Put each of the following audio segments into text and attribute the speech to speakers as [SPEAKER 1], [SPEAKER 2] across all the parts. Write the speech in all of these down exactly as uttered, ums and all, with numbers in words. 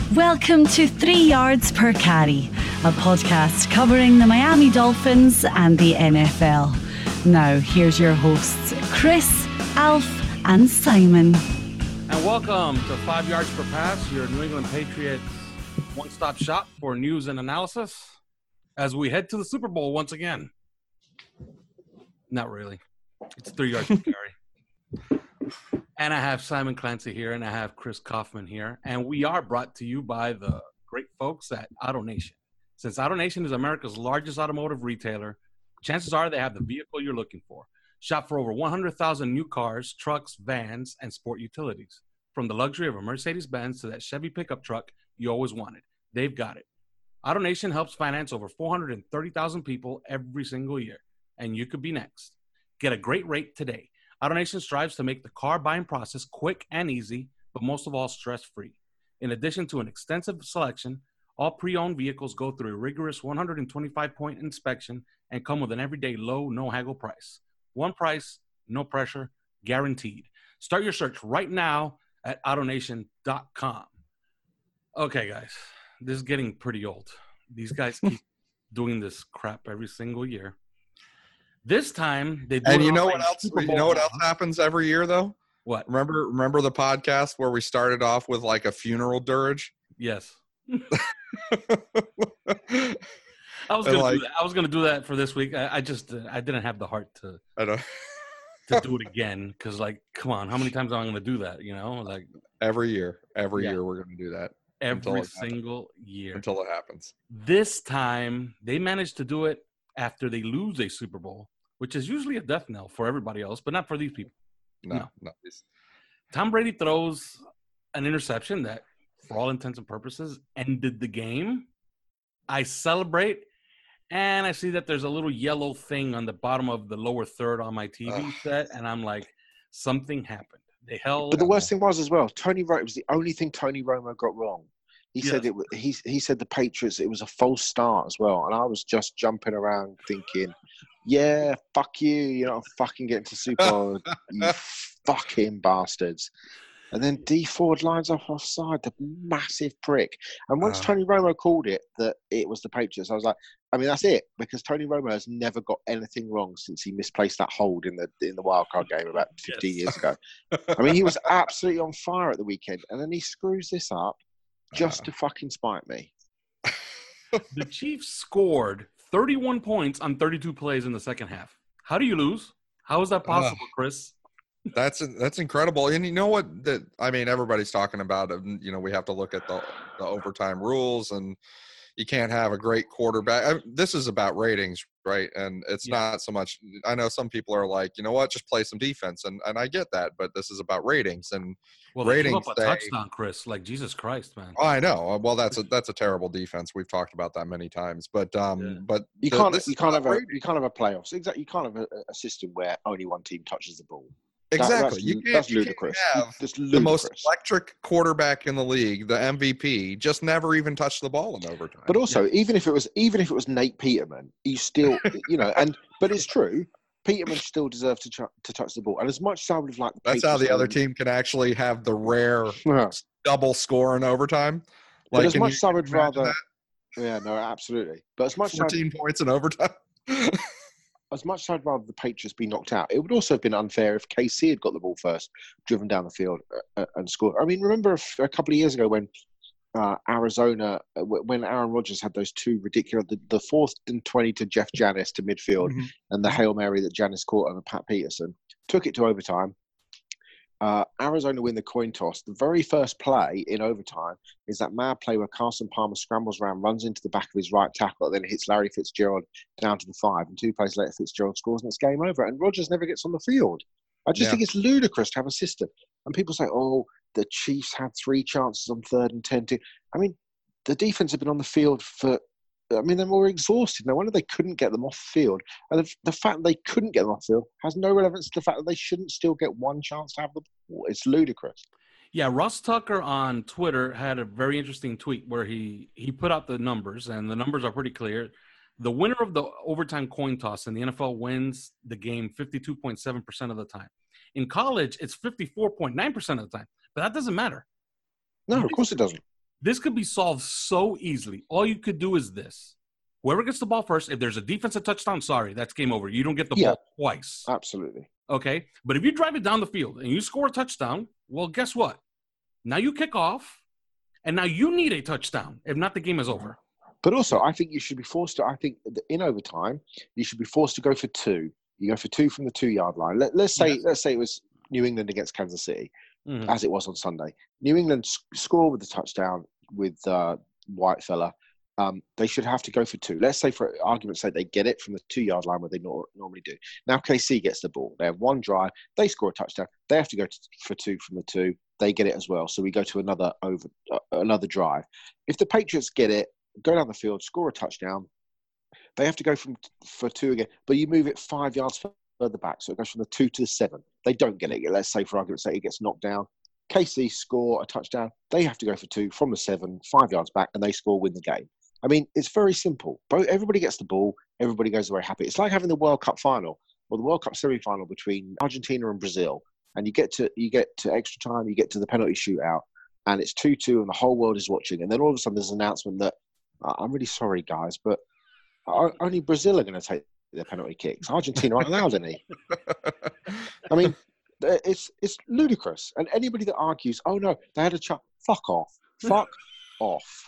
[SPEAKER 1] Welcome to Three Yards Per Carry, a podcast covering the Miami Dolphins and the N F L. Now, here's your hosts, Chris, Alf, and Simon.
[SPEAKER 2] And welcome to Five Yards Per Pass, your New England Patriots one-stop shop for news and analysis as we head to the Super Bowl once again. Not really. It's Three Yards Per Carry. And I have Simon Clancy here, and I have Chris Kaufman here. And we are brought to you by the great folks at AutoNation. Since AutoNation is America's largest automotive retailer, chances are they have the vehicle you're looking for. Shop for over one hundred thousand new cars, trucks, vans, and sport utilities. From the luxury of a Mercedes-Benz to that Chevy pickup truck you always wanted, they've got it. AutoNation helps finance over four hundred thirty thousand people every single year, and you could be next. Get a great rate today. AutoNation strives to make the car buying process quick and easy, but most of all, stress-free. In addition to an extensive selection, all pre-owned vehicles go through a rigorous one hundred twenty-five point inspection and come with an everyday low, no-haggle price. One price, no pressure, guaranteed. Start your search right now at autonation dot com. Okay, guys, this is getting pretty old. These guys keep doing this crap every single year. This time they do.
[SPEAKER 3] And you know what else? You know what else happens every year, though?
[SPEAKER 2] What?
[SPEAKER 3] Remember, remember the podcast where we started off with like a funeral dirge?
[SPEAKER 2] Yes. I was gonna
[SPEAKER 3] like,
[SPEAKER 2] do that. I was gonna do that for this week. I, I just uh, I didn't have the heart to
[SPEAKER 3] I know.
[SPEAKER 2] to do it again because, like, come on, how many times am I gonna do that? You know, like
[SPEAKER 3] every year, every
[SPEAKER 2] yeah.
[SPEAKER 3] year we're gonna do that.
[SPEAKER 2] Every single year
[SPEAKER 3] until it happens.
[SPEAKER 2] This time they managed to do it after they lose a Super Bowl, which is usually a death knell for everybody else, but not for these people.
[SPEAKER 3] No,
[SPEAKER 2] no.
[SPEAKER 3] not these.
[SPEAKER 2] Tom Brady throws an interception that, for all intents and purposes, ended the game. I celebrate, and I see that there's a little yellow thing on the bottom of the lower third on my T V Ugh. set, and I'm like, something happened. They held.
[SPEAKER 4] But the worst thing was as well, Tony Romo, it was the only thing Tony Romo got wrong. He
[SPEAKER 2] yes.
[SPEAKER 4] said it. He he said the Patriots. It was a false start as well, and I was just jumping around thinking, "Yeah, fuck you! You're not fucking getting to Super Bowl, you fucking bastards." And then D Ford lines up offside, the massive prick. And once uh, Tony Romo called it that it was the Patriots, I was like, I mean, that's it, because Tony Romo has never got anything wrong since he misplaced that hold in the in the wildcard game about fifteen yes. years ago. I mean, he was absolutely on fire at the weekend, and then he screws this up. Just uh, to fucking spite me.
[SPEAKER 2] The Chiefs scored thirty-one points on thirty-two plays in the second half. How do you lose? How is that possible, uh, Chris?
[SPEAKER 3] That's that's incredible. And you know what? That I mean, everybody's talking about it. You know, we have to look at the, the overtime rules, and you can't have a great quarterback. I, this is about ratings, right? And it's yeah. not so much – I know some people are like, you know what, just play some defense. And, and I get that, but this is about ratings. And
[SPEAKER 2] well,
[SPEAKER 3] ratings
[SPEAKER 2] – Well, they up a touchdown, Chris. Like, Jesus Christ, man.
[SPEAKER 3] Oh, I know. Well, that's a that's a terrible defense. We've talked about that many times. But um,
[SPEAKER 2] yeah.
[SPEAKER 3] but
[SPEAKER 4] you
[SPEAKER 3] the,
[SPEAKER 4] can't you can't have a you can't have a playoffs. Exactly. You can't have a, a system where only one team touches the ball.
[SPEAKER 3] Exactly.
[SPEAKER 4] That,
[SPEAKER 3] you can't,
[SPEAKER 4] that's
[SPEAKER 3] you
[SPEAKER 4] ludicrous.
[SPEAKER 3] Can't have
[SPEAKER 4] that's ludicrous.
[SPEAKER 3] The most electric quarterback in the league, the M V P, just never even touched the ball in overtime.
[SPEAKER 4] But also, yeah. even if it was even if it was Nate Peterman, he still, you know, and but it's true. Peterman still deserves to ch- to touch the ball, and as much as I would have liked, the
[SPEAKER 3] that's how the other team can actually have the rare yeah. double score in overtime.
[SPEAKER 4] Like, but as much as I would rather, that? yeah, no, absolutely. But as much
[SPEAKER 3] fourteen
[SPEAKER 4] as
[SPEAKER 3] points in overtime.
[SPEAKER 4] As much as I'd rather the Patriots be knocked out, it would also have been unfair if K C had got the ball first, driven down the field, uh, and scored. I mean, remember a, a couple of years ago when uh, Arizona, uh, when Aaron Rodgers had those two ridiculous, the, the fourth and twenty to Jeff Janis to midfield, mm-hmm. and the Hail Mary that Janis caught over Pat Peterson, took it to overtime. Uh, Arizona win the coin toss. The very first play in overtime is that mad play where Carson Palmer scrambles around, runs into the back of his right tackle, then hits Larry Fitzgerald down to the five. And two plays later, Fitzgerald scores and it's game over. And Rodgers never gets on the field. I just yeah. think it's ludicrous to have a system. And people say, oh, the Chiefs had three chances on third and ten. To, I mean, the defense have been on the field for, I mean, they're more exhausted. No wonder they couldn't get them off the field. And the, the fact they couldn't get them off the field has no relevance to the fact that they shouldn't still get one chance to have the ball. It's ludicrous.
[SPEAKER 2] Yeah, Russ Tucker on Twitter had a very interesting tweet where he, he put out the numbers, and the numbers are pretty clear. The winner of the overtime coin toss in the N F L wins the game fifty-two point seven percent of the time. In college, it's fifty-four point nine percent of the time. But that doesn't matter.
[SPEAKER 4] No, of course it doesn't.
[SPEAKER 2] This could be solved so easily. All you could do is this. Whoever gets the ball first, if there's a defensive touchdown, sorry, that's game over. You don't get the
[SPEAKER 4] Yeah.
[SPEAKER 2] ball twice.
[SPEAKER 4] Absolutely.
[SPEAKER 2] Okay? But if you drive it down the field and you score a touchdown, well, guess what? Now you kick off, and now you need a touchdown. If not, the game is over.
[SPEAKER 4] But also, I think you should be forced to, I think that in overtime, you should be forced to go for two. You go for two from the two-yard line. Let, let's say
[SPEAKER 2] Yes.
[SPEAKER 4] let's say it was New England against Kansas City,
[SPEAKER 2] Mhm.
[SPEAKER 4] as it was on Sunday. New England s- score with the touchdown with uh, White fella. Um, they should have to go for two. Let's say, for argument's sake, they get it from the two-yard line where they nor- normally do. Now K C gets the ball. They have one drive. They score a touchdown. They have to go to, for two from the two. They get it as well. So we go to another over uh, another drive. If the Patriots get it, go down the field, score a touchdown, they have to go from for two again. But you move it five yards further back, so it goes from the two to the seven. They don't get it. Let's say, for argument's sake, it gets knocked down. K C score a touchdown. They have to go for two from the seven, five yards back, and they score, win the game. I mean, it's very simple. Both, everybody gets the ball. Everybody goes away happy. It's like having the World Cup final or the World Cup semi-final between Argentina and Brazil, and you get to you get to extra time, you get to the penalty shootout, and it's two two, and the whole world is watching. And then all of a sudden, there's an announcement that uh, I'm really sorry, guys, but uh, only Brazil are going to take their penalty kicks. Argentina aren't allowed any. I mean, it's it's ludicrous. And anybody that argues, oh no, they had a chance, fuck off, fuck off.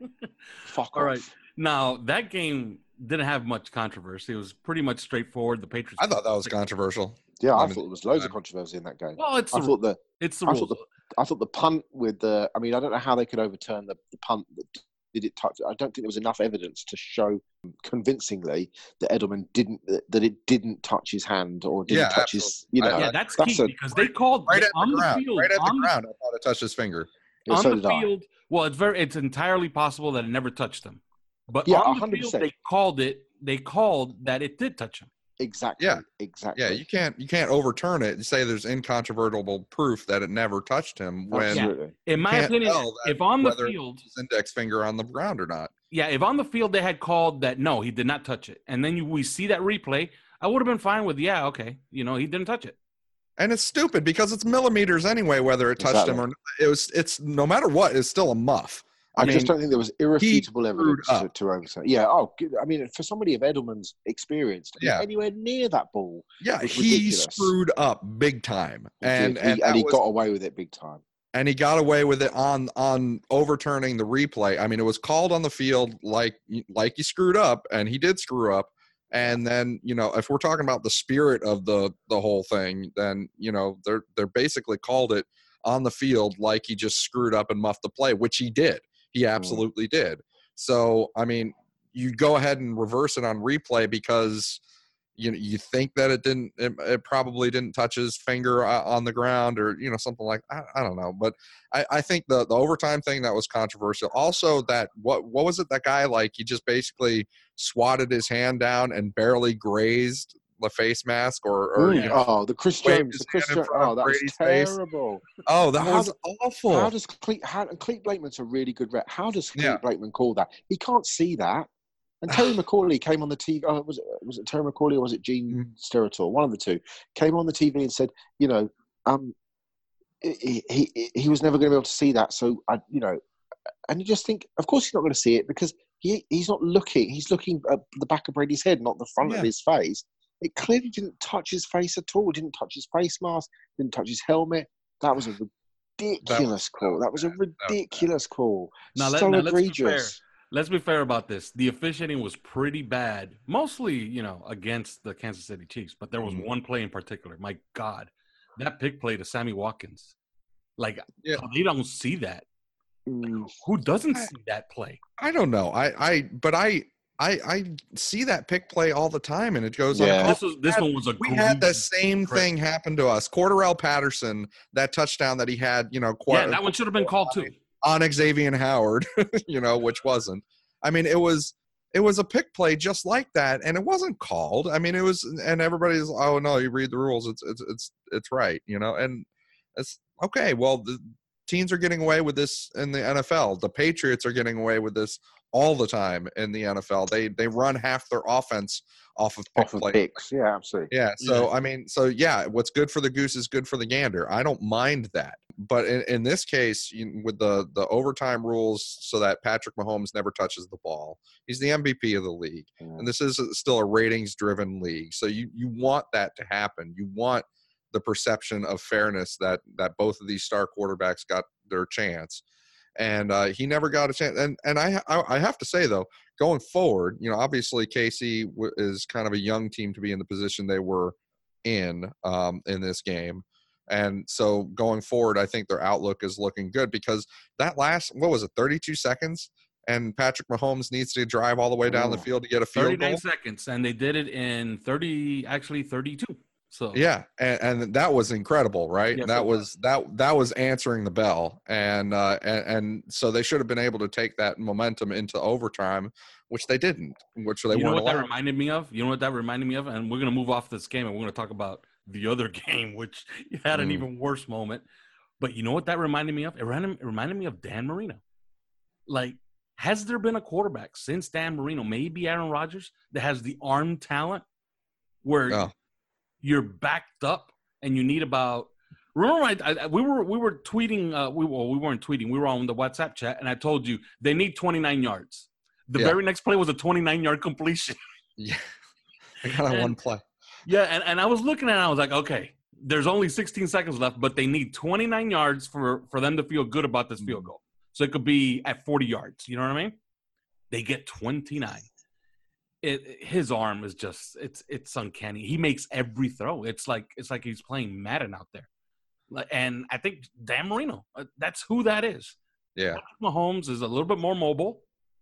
[SPEAKER 4] Fuck
[SPEAKER 2] All
[SPEAKER 4] off.
[SPEAKER 2] right. Now, that game didn't have much controversy. It was pretty much straightforward. The Patriots.
[SPEAKER 3] I thought that was controversial.
[SPEAKER 4] Yeah, I
[SPEAKER 3] I mean,
[SPEAKER 4] thought there was loads of controversy in that game.
[SPEAKER 2] Well, it's
[SPEAKER 4] I
[SPEAKER 2] the,
[SPEAKER 4] thought the
[SPEAKER 2] it's the
[SPEAKER 4] I
[SPEAKER 2] rules.
[SPEAKER 4] thought the I thought the punt with the. I mean, I don't know how they could overturn the, the punt that did it touch. I don't think there was enough evidence to show convincingly that Edelman didn't that it didn't touch his hand or didn't
[SPEAKER 3] Yeah,
[SPEAKER 4] touch his. You know,
[SPEAKER 3] I-
[SPEAKER 2] yeah, that's,
[SPEAKER 4] that's
[SPEAKER 2] key
[SPEAKER 4] a-
[SPEAKER 2] because they called
[SPEAKER 3] Right at
[SPEAKER 2] on
[SPEAKER 3] the
[SPEAKER 2] the
[SPEAKER 3] ground.
[SPEAKER 2] field.
[SPEAKER 3] Right at the
[SPEAKER 2] on
[SPEAKER 3] ground. I thought it touched his finger.
[SPEAKER 4] yeah,
[SPEAKER 2] on
[SPEAKER 4] so
[SPEAKER 2] the
[SPEAKER 4] did I.
[SPEAKER 2] field, well, it's very, it's entirely possible that it never touched him. But
[SPEAKER 4] Yeah,
[SPEAKER 2] on the
[SPEAKER 4] one hundred
[SPEAKER 2] field,
[SPEAKER 4] percent.
[SPEAKER 2] they called it. They called that it did touch him.
[SPEAKER 4] Exactly.
[SPEAKER 3] Yeah.
[SPEAKER 4] Exactly.
[SPEAKER 3] Yeah, you can't you can't overturn it and say there's incontrovertible proof that it never touched him when
[SPEAKER 4] Absolutely.
[SPEAKER 2] In my
[SPEAKER 3] can't
[SPEAKER 2] opinion,
[SPEAKER 3] tell that
[SPEAKER 2] if on the
[SPEAKER 3] whether
[SPEAKER 2] field,
[SPEAKER 3] his index finger on the ground or not.
[SPEAKER 2] yeah, if on the field they had called that no, he did not touch it, and then you, we see that replay, I would have been fine with yeah, okay, you know, he didn't touch it.
[SPEAKER 3] And it's stupid because it's millimeters anyway, whether it touched him
[SPEAKER 4] Exactly.
[SPEAKER 3] or not. It was it's no matter what, it's still a muff.
[SPEAKER 4] I,
[SPEAKER 3] I mean,
[SPEAKER 4] just don't think there was irrefutable evidence to,
[SPEAKER 3] up.
[SPEAKER 4] to overturn. Yeah. Oh, good. I mean, for somebody of Edelman's experience, to be
[SPEAKER 3] Yeah.
[SPEAKER 4] anywhere near that ball,
[SPEAKER 3] yeah,
[SPEAKER 4] was
[SPEAKER 3] he
[SPEAKER 4] ridiculous.
[SPEAKER 3] screwed up big time.
[SPEAKER 4] he
[SPEAKER 3] And
[SPEAKER 4] did. He-
[SPEAKER 3] and,
[SPEAKER 4] and
[SPEAKER 3] that
[SPEAKER 4] he
[SPEAKER 3] was-
[SPEAKER 4] got away with it big time.
[SPEAKER 3] and he got away with it on on overturning the replay. I mean, it was called on the field like like he screwed up, and he did screw up. And then, you know, if we're talking about the spirit of the the whole thing, then, you know, they're they're basically called it on the field like he just screwed up and muffed the play, which he did. He absolutely did. So, I mean, you go ahead and reverse it on replay because you know you think that it didn't it, it probably didn't touch his finger uh, on the ground or you know something like I, I don't know, but I, I think the the overtime thing that was controversial. Also, that what what was it that guy like he just basically swatted his hand down and barely grazed the face mask or, or
[SPEAKER 4] Mm.
[SPEAKER 3] you know,
[SPEAKER 4] Oh, the Chris
[SPEAKER 3] waved
[SPEAKER 4] Jones.
[SPEAKER 3] his
[SPEAKER 4] The Chris
[SPEAKER 3] hand in
[SPEAKER 4] Jones.
[SPEAKER 3] front of
[SPEAKER 4] Oh, that was
[SPEAKER 3] Brady's face.
[SPEAKER 4] terrible.
[SPEAKER 3] oh that
[SPEAKER 4] How
[SPEAKER 3] was awful.
[SPEAKER 4] How does Cleet, how, and Cleet Blakeman's a really good rep. How does Cleet
[SPEAKER 3] Yeah.
[SPEAKER 4] Blakeman call that? He can't see that. And Terry McCauley came on the T V. Oh, was it was it Terry McCauley or was it Gene
[SPEAKER 3] Mm.
[SPEAKER 4] Steratore? One of the two came on the T V and said, you know, um, he he, he was never going to be able to see that. So I, you know, and you just think, of course, he's not going to see it because he he's not looking. He's looking at the back of Brady's head, not the front
[SPEAKER 3] Yeah.
[SPEAKER 4] of his face. It clearly didn't touch his face at all. It didn't touch his face mask. Didn't touch his helmet. That was a ridiculous call. That was a ridiculous call.
[SPEAKER 2] Now, let-
[SPEAKER 4] so
[SPEAKER 2] now let's be
[SPEAKER 4] egregious.
[SPEAKER 2] Let's be fair about this. The officiating was pretty bad, mostly, you know, against the Kansas City Chiefs. But there was
[SPEAKER 4] Mhm.
[SPEAKER 2] one play in particular. My God, that pick play to Sammy Watkins. Like,
[SPEAKER 3] Yeah.
[SPEAKER 2] they don't see that.
[SPEAKER 4] Mm,
[SPEAKER 2] Who doesn't
[SPEAKER 3] I-
[SPEAKER 2] see that play?
[SPEAKER 3] I don't know. I I but I I I see that pick play all the time, and it goes
[SPEAKER 4] Yeah.
[SPEAKER 3] on.
[SPEAKER 2] This was this
[SPEAKER 3] had-
[SPEAKER 2] one was a
[SPEAKER 3] We had the
[SPEAKER 2] egregious-
[SPEAKER 3] same
[SPEAKER 2] Correct.
[SPEAKER 3] thing happen to us. Cordarrelle Patterson, that touchdown that he had, you know, quite
[SPEAKER 2] Yeah, that one should have been called too.
[SPEAKER 3] on Xavier Howard, you know, which wasn't. I mean, it was it was a pick play just like that, and it wasn't called. I mean, it was, and everybody's, oh no, you read the rules, it's it's it's it's right, you know, and it's okay. Well, the teams are getting away with this in the N F L. The Patriots are getting away with this all the time in the N F L. They they run half their offense off of pick
[SPEAKER 4] Off of
[SPEAKER 3] play.
[SPEAKER 4] picks. Yeah, absolutely.
[SPEAKER 3] Yeah. So,
[SPEAKER 2] Yeah.
[SPEAKER 3] I mean, so yeah, what's good for the goose is good for the gander. I don't mind that. But in, in this case, you, with the, the overtime rules so that Patrick Mahomes never touches the ball, he's the M V P of the league.
[SPEAKER 4] Yeah.
[SPEAKER 3] And this is still a ratings-driven league. So you, you want that to happen. You want the perception of fairness that, that both of these star quarterbacks got their chance. And uh, he never got a chance. And and I, I I have to say, though, going forward, you know, obviously K C w- is kind of a young team to be in the position they were in um, in this game. And so going forward, I think their outlook is looking good because that last, what was it, thirty-two seconds? And Patrick Mahomes needs to drive all the way down the field to get a field
[SPEAKER 2] thirty-nine
[SPEAKER 3] goal.
[SPEAKER 2] seconds, and they did it in thirty, actually thirty-two. So
[SPEAKER 3] Yeah, and, and that was incredible, right?
[SPEAKER 2] Yes,
[SPEAKER 3] that
[SPEAKER 2] it
[SPEAKER 3] was,
[SPEAKER 2] was.
[SPEAKER 3] that that was answering the bell, and, uh, and and so they should have been able to take that momentum into overtime, which they didn't, which they
[SPEAKER 2] you know
[SPEAKER 3] weren't
[SPEAKER 2] what that
[SPEAKER 3] allowed.
[SPEAKER 2] reminded me of? You know what that reminded me of? And we're gonna move off this game, and we're gonna talk about the other game, which had an
[SPEAKER 3] Mm.
[SPEAKER 2] even worse moment. But you know what that reminded me of? It reminded, it reminded me of Dan Marino. Like, has there been a quarterback since Dan Marino, maybe Aaron Rodgers, that has the arm talent where
[SPEAKER 3] Oh.
[SPEAKER 2] you're backed up and you need about? Remember, I, I, we were we were tweeting. Uh, we well, we weren't tweeting. We were on the WhatsApp chat, and I told you they need twenty-nine yards. The
[SPEAKER 3] Yeah.
[SPEAKER 2] very next play was a twenty-nine yard completion.
[SPEAKER 3] Yeah, I got on
[SPEAKER 2] And-
[SPEAKER 3] one play.
[SPEAKER 2] Yeah, and, and I was looking at it, I was like, okay, there's only sixteen seconds left, but they need twenty-nine yards for, for them to feel good about this field goal. So it could be at forty yards. You know what I mean? They get twenty-nine. It, his arm is just, it's it's uncanny. He makes every throw. It's like it's like he's playing Madden out there. Like, and I think Dan Marino, uh, that's who that is.
[SPEAKER 3] Yeah.
[SPEAKER 2] Patrick Mahomes is a little bit more mobile.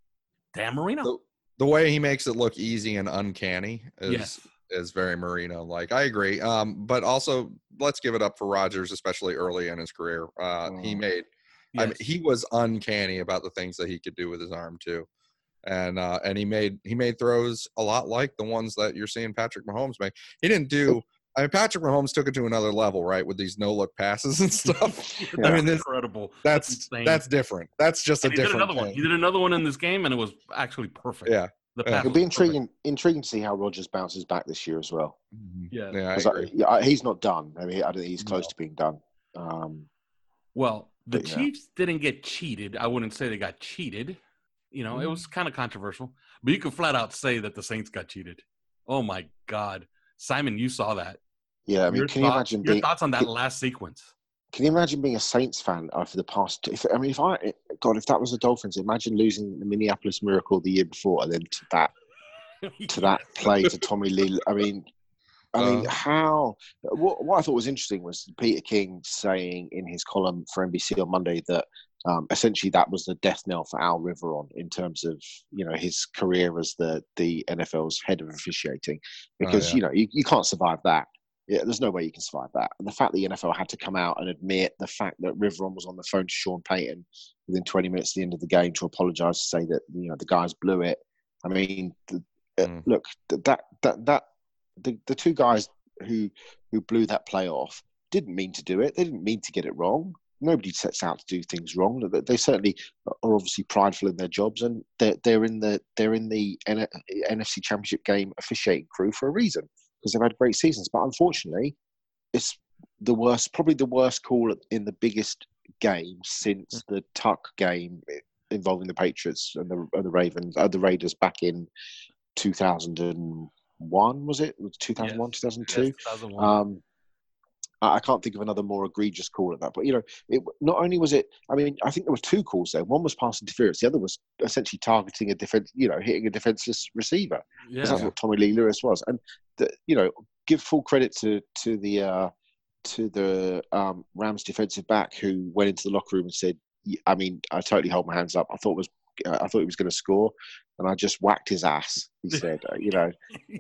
[SPEAKER 2] Dan Marino.
[SPEAKER 3] The, the way he makes it look easy and uncanny is
[SPEAKER 2] Yes.
[SPEAKER 3] is very Marino. Like, I agree. Um, but also let's give it up for Rodgers, especially early in his career. Uh, he
[SPEAKER 4] Mm.
[SPEAKER 3] made, I mean,
[SPEAKER 2] Yes.
[SPEAKER 3] he was uncanny about the things that he could do with his arm too. And uh, and he made he made throws a lot like the ones that you're seeing Patrick Mahomes make. He didn't do. I mean, Patrick Mahomes took it to another level, right, with these no look passes and stuff. I
[SPEAKER 2] That's
[SPEAKER 3] mean, this,
[SPEAKER 2] incredible.
[SPEAKER 3] that's
[SPEAKER 2] insane.
[SPEAKER 3] that's different. That's just a
[SPEAKER 2] And he did
[SPEAKER 3] different
[SPEAKER 2] another one.
[SPEAKER 3] thing.
[SPEAKER 2] He did another one in this game, and it was actually perfect.
[SPEAKER 3] Yeah.
[SPEAKER 2] The
[SPEAKER 3] Yeah.
[SPEAKER 2] pass
[SPEAKER 4] It'll
[SPEAKER 2] was
[SPEAKER 4] be
[SPEAKER 2] perfect.
[SPEAKER 4] intriguing, intriguing to see how Rodgers bounces back this year as well.
[SPEAKER 2] Yeah.
[SPEAKER 3] Yeah, I
[SPEAKER 4] 'Cause I-
[SPEAKER 3] agree.
[SPEAKER 4] yeah, he's not done. I mean, I don't think he's close
[SPEAKER 3] No.
[SPEAKER 4] to being done. Um,
[SPEAKER 2] Well, the
[SPEAKER 4] But, yeah.
[SPEAKER 2] Chiefs didn't get cheated. I wouldn't say they got cheated. You know, it was kind of controversial, but you could flat out say that the Saints got cheated. Oh my God, Simon, you saw that.
[SPEAKER 4] yeah, I mean,
[SPEAKER 2] your
[SPEAKER 4] can you
[SPEAKER 2] thought-
[SPEAKER 4] imagine
[SPEAKER 2] your
[SPEAKER 4] being?
[SPEAKER 2] thoughts on that
[SPEAKER 4] can-
[SPEAKER 2] last sequence?
[SPEAKER 4] Can you imagine being a Saints fan uh, for the past? If, I mean, if I God, if that was the Dolphins, imagine losing the Minneapolis Miracle the year before, and then to that to that play to Tommy Lee. I mean, I mean,
[SPEAKER 3] Uh.
[SPEAKER 4] how? What, what I thought was interesting was Peter King saying in his column for N B C on Monday that um, essentially that was the death knell for Al Riveron in terms of you know his career as the the N F L's head of officiating, because
[SPEAKER 3] yeah.
[SPEAKER 4] you know you, you can't survive that. Yeah, there's no way you can survive that. And the fact that the N F L had to come out and admit the fact that Riveron was on the phone to Sean Payton within twenty minutes at the end of the game to apologise to say that you know the guys blew it. I mean, the, uh,
[SPEAKER 3] Mm.
[SPEAKER 4] look, th- that that that the, the two guys who who blew that play off didn't mean to do it. They didn't mean to get it wrong. Nobody sets out to do things wrong. They, they certainly are obviously prideful in their jobs, and they're they're in the they're in the N- NFC Championship game officiating crew for a reason, because they've had great seasons. But unfortunately, it's the worst, probably the worst call in the biggest game since the Tuck game involving the Patriots and the, and the Ravens, uh, the Raiders back in two thousand one, was it? Was two thousand one,
[SPEAKER 2] Yes.
[SPEAKER 4] two thousand two?
[SPEAKER 2] Yes, two thousand one.
[SPEAKER 4] Um, I I can't think of another more egregious call at that. But, you know, it not only was it, I mean, I think there were two calls there. One was pass interference. The other was essentially targeting a defense, you know, hitting a defenseless receiver.
[SPEAKER 2] yeah.
[SPEAKER 4] Because that's what Tommy Lee Lewis was. And, the, you know, give full credit to to the uh, to the um, Rams defensive back who went into the locker room and said, I mean, I totally hold my hands up. I thought it was, uh, I thought he was going to score, and I just whacked his ass. He said, uh, you know,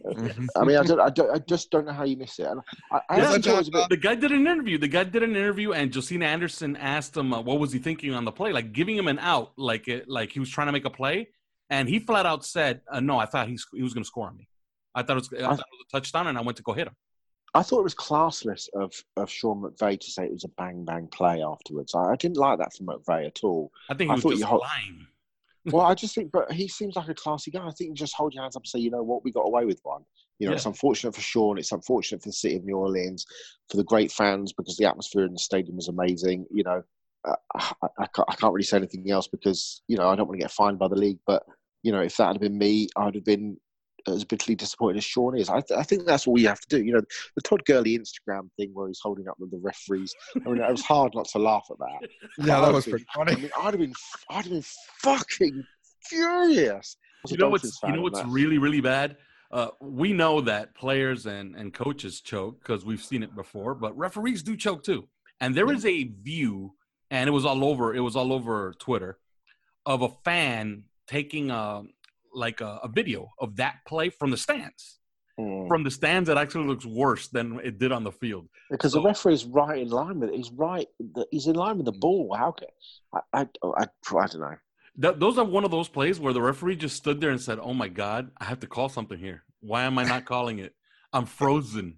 [SPEAKER 4] I mean, I don't, I don't, I just don't know how you miss it. And I, I
[SPEAKER 2] Yeah,
[SPEAKER 4] actually thought it was a bit,
[SPEAKER 2] The guy did an interview. The guy did an interview, and Josina Anderson asked him uh, what was he thinking on the play, like giving him an out, like it, like he was trying to make a play, and he flat out said, uh, "No, I thought he he was going to score on me. I thought it was, I thought it was a touchdown, and I went to go hit him."
[SPEAKER 4] I thought it was classless of, of Sean McVay to say it was a bang bang play afterwards. I, I didn't like that from McVay at all.
[SPEAKER 2] I think he
[SPEAKER 4] I
[SPEAKER 2] was
[SPEAKER 4] thought
[SPEAKER 2] just
[SPEAKER 4] you ho-
[SPEAKER 2] lying.
[SPEAKER 4] Well, I just think, but he seems like a classy guy. I think you just hold your hands up and say, you know what, we got away with one. You know,
[SPEAKER 2] Yeah.
[SPEAKER 4] it's unfortunate for Sean. It's unfortunate for the city of New Orleans, for the great fans, because the atmosphere in the stadium was amazing. You know, uh, I, I, can't, I can't really say anything else because, you know, I don't want to get fined by the league. But, you know, if that had been me, I would have been as bitterly disappointed as Sean is. I, th- I think that's all you have to do. You know, the Todd Gurley Instagram thing where he's holding up with the referees. I mean, it was hard not to laugh at that.
[SPEAKER 3] Yeah, that was pretty
[SPEAKER 4] I
[SPEAKER 3] funny.
[SPEAKER 4] mean, I'd have been, I'd have been fucking furious.
[SPEAKER 2] You know what's you know what's really really bad. Uh, we know that players and, and coaches choke because we've seen it before, but referees do choke too. And there is a view, and it was all over. It was all over Twitter, of a fan taking a like a, a video of that play from the stands.
[SPEAKER 4] Mm.
[SPEAKER 2] From the stands, it actually looks worse than it did on the field.
[SPEAKER 4] Because so, the referee is right in line with it. He's right. He's in line with the ball. How can I? I, I, I don't know.
[SPEAKER 2] Th- those are one of those plays where the referee just stood there and said, "Oh my God, I have to call something here. Why am I not calling it? I'm frozen."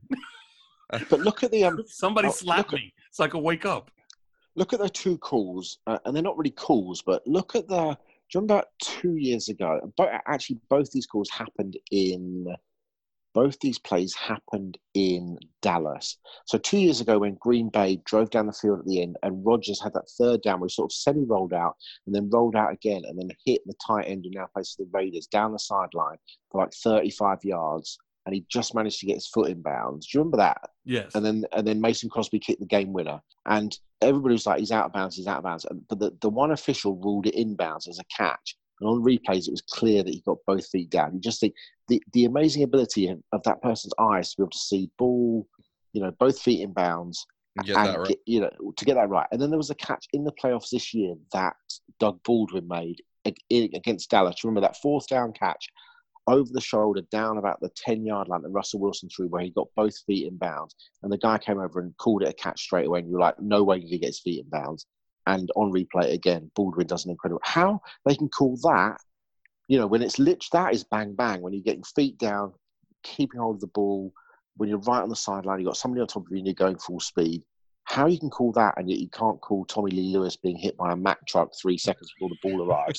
[SPEAKER 4] But look at the um.
[SPEAKER 2] Somebody
[SPEAKER 4] oh,
[SPEAKER 2] slapped me at, so I could wake up.
[SPEAKER 4] Look at the two calls, uh, and they're not really calls, but look at the. Do you remember about two years ago? But actually, both these calls happened in. Both these plays happened in Dallas. So two years ago when Green Bay drove down the field at the end and Rodgers had that third down where he sort of semi-rolled out and then rolled out again and then hit the tight end who now plays for the Raiders down the sideline for like thirty-five yards and he just managed to get his foot in bounds. Do you remember that?
[SPEAKER 2] Yes.
[SPEAKER 4] And then and then Mason Crosby kicked the game winner. And everybody was like, he's out of bounds, he's out of bounds. But the, the one official ruled it in bounds as a catch. And on replays, it was clear that he got both feet down. You just think the, the amazing ability of, of that person's eyes to be able to see ball, you know, both feet in bounds.
[SPEAKER 3] Get
[SPEAKER 4] and
[SPEAKER 3] that right.
[SPEAKER 4] Get, you know, to get that right. And then there was a catch in the playoffs this year that Doug Baldwin made against Dallas. Remember that fourth down catch over the shoulder, down about the ten-yard line that Russell Wilson threw where he got both feet in bounds. And the guy came over and called it a catch straight away. And you're like, no way did he get his feet in bounds. And on replay again, Baldwin does an incredible. How they can call that, you know, when it's lit, that is bang bang. When you're getting feet down, keeping hold of the ball, when you're right on the sideline, you've got somebody on top of you and you're going full speed. How you can call that and yet you can't call Tommy Lee Lewis being hit by a Mack truck three seconds before the ball arrives?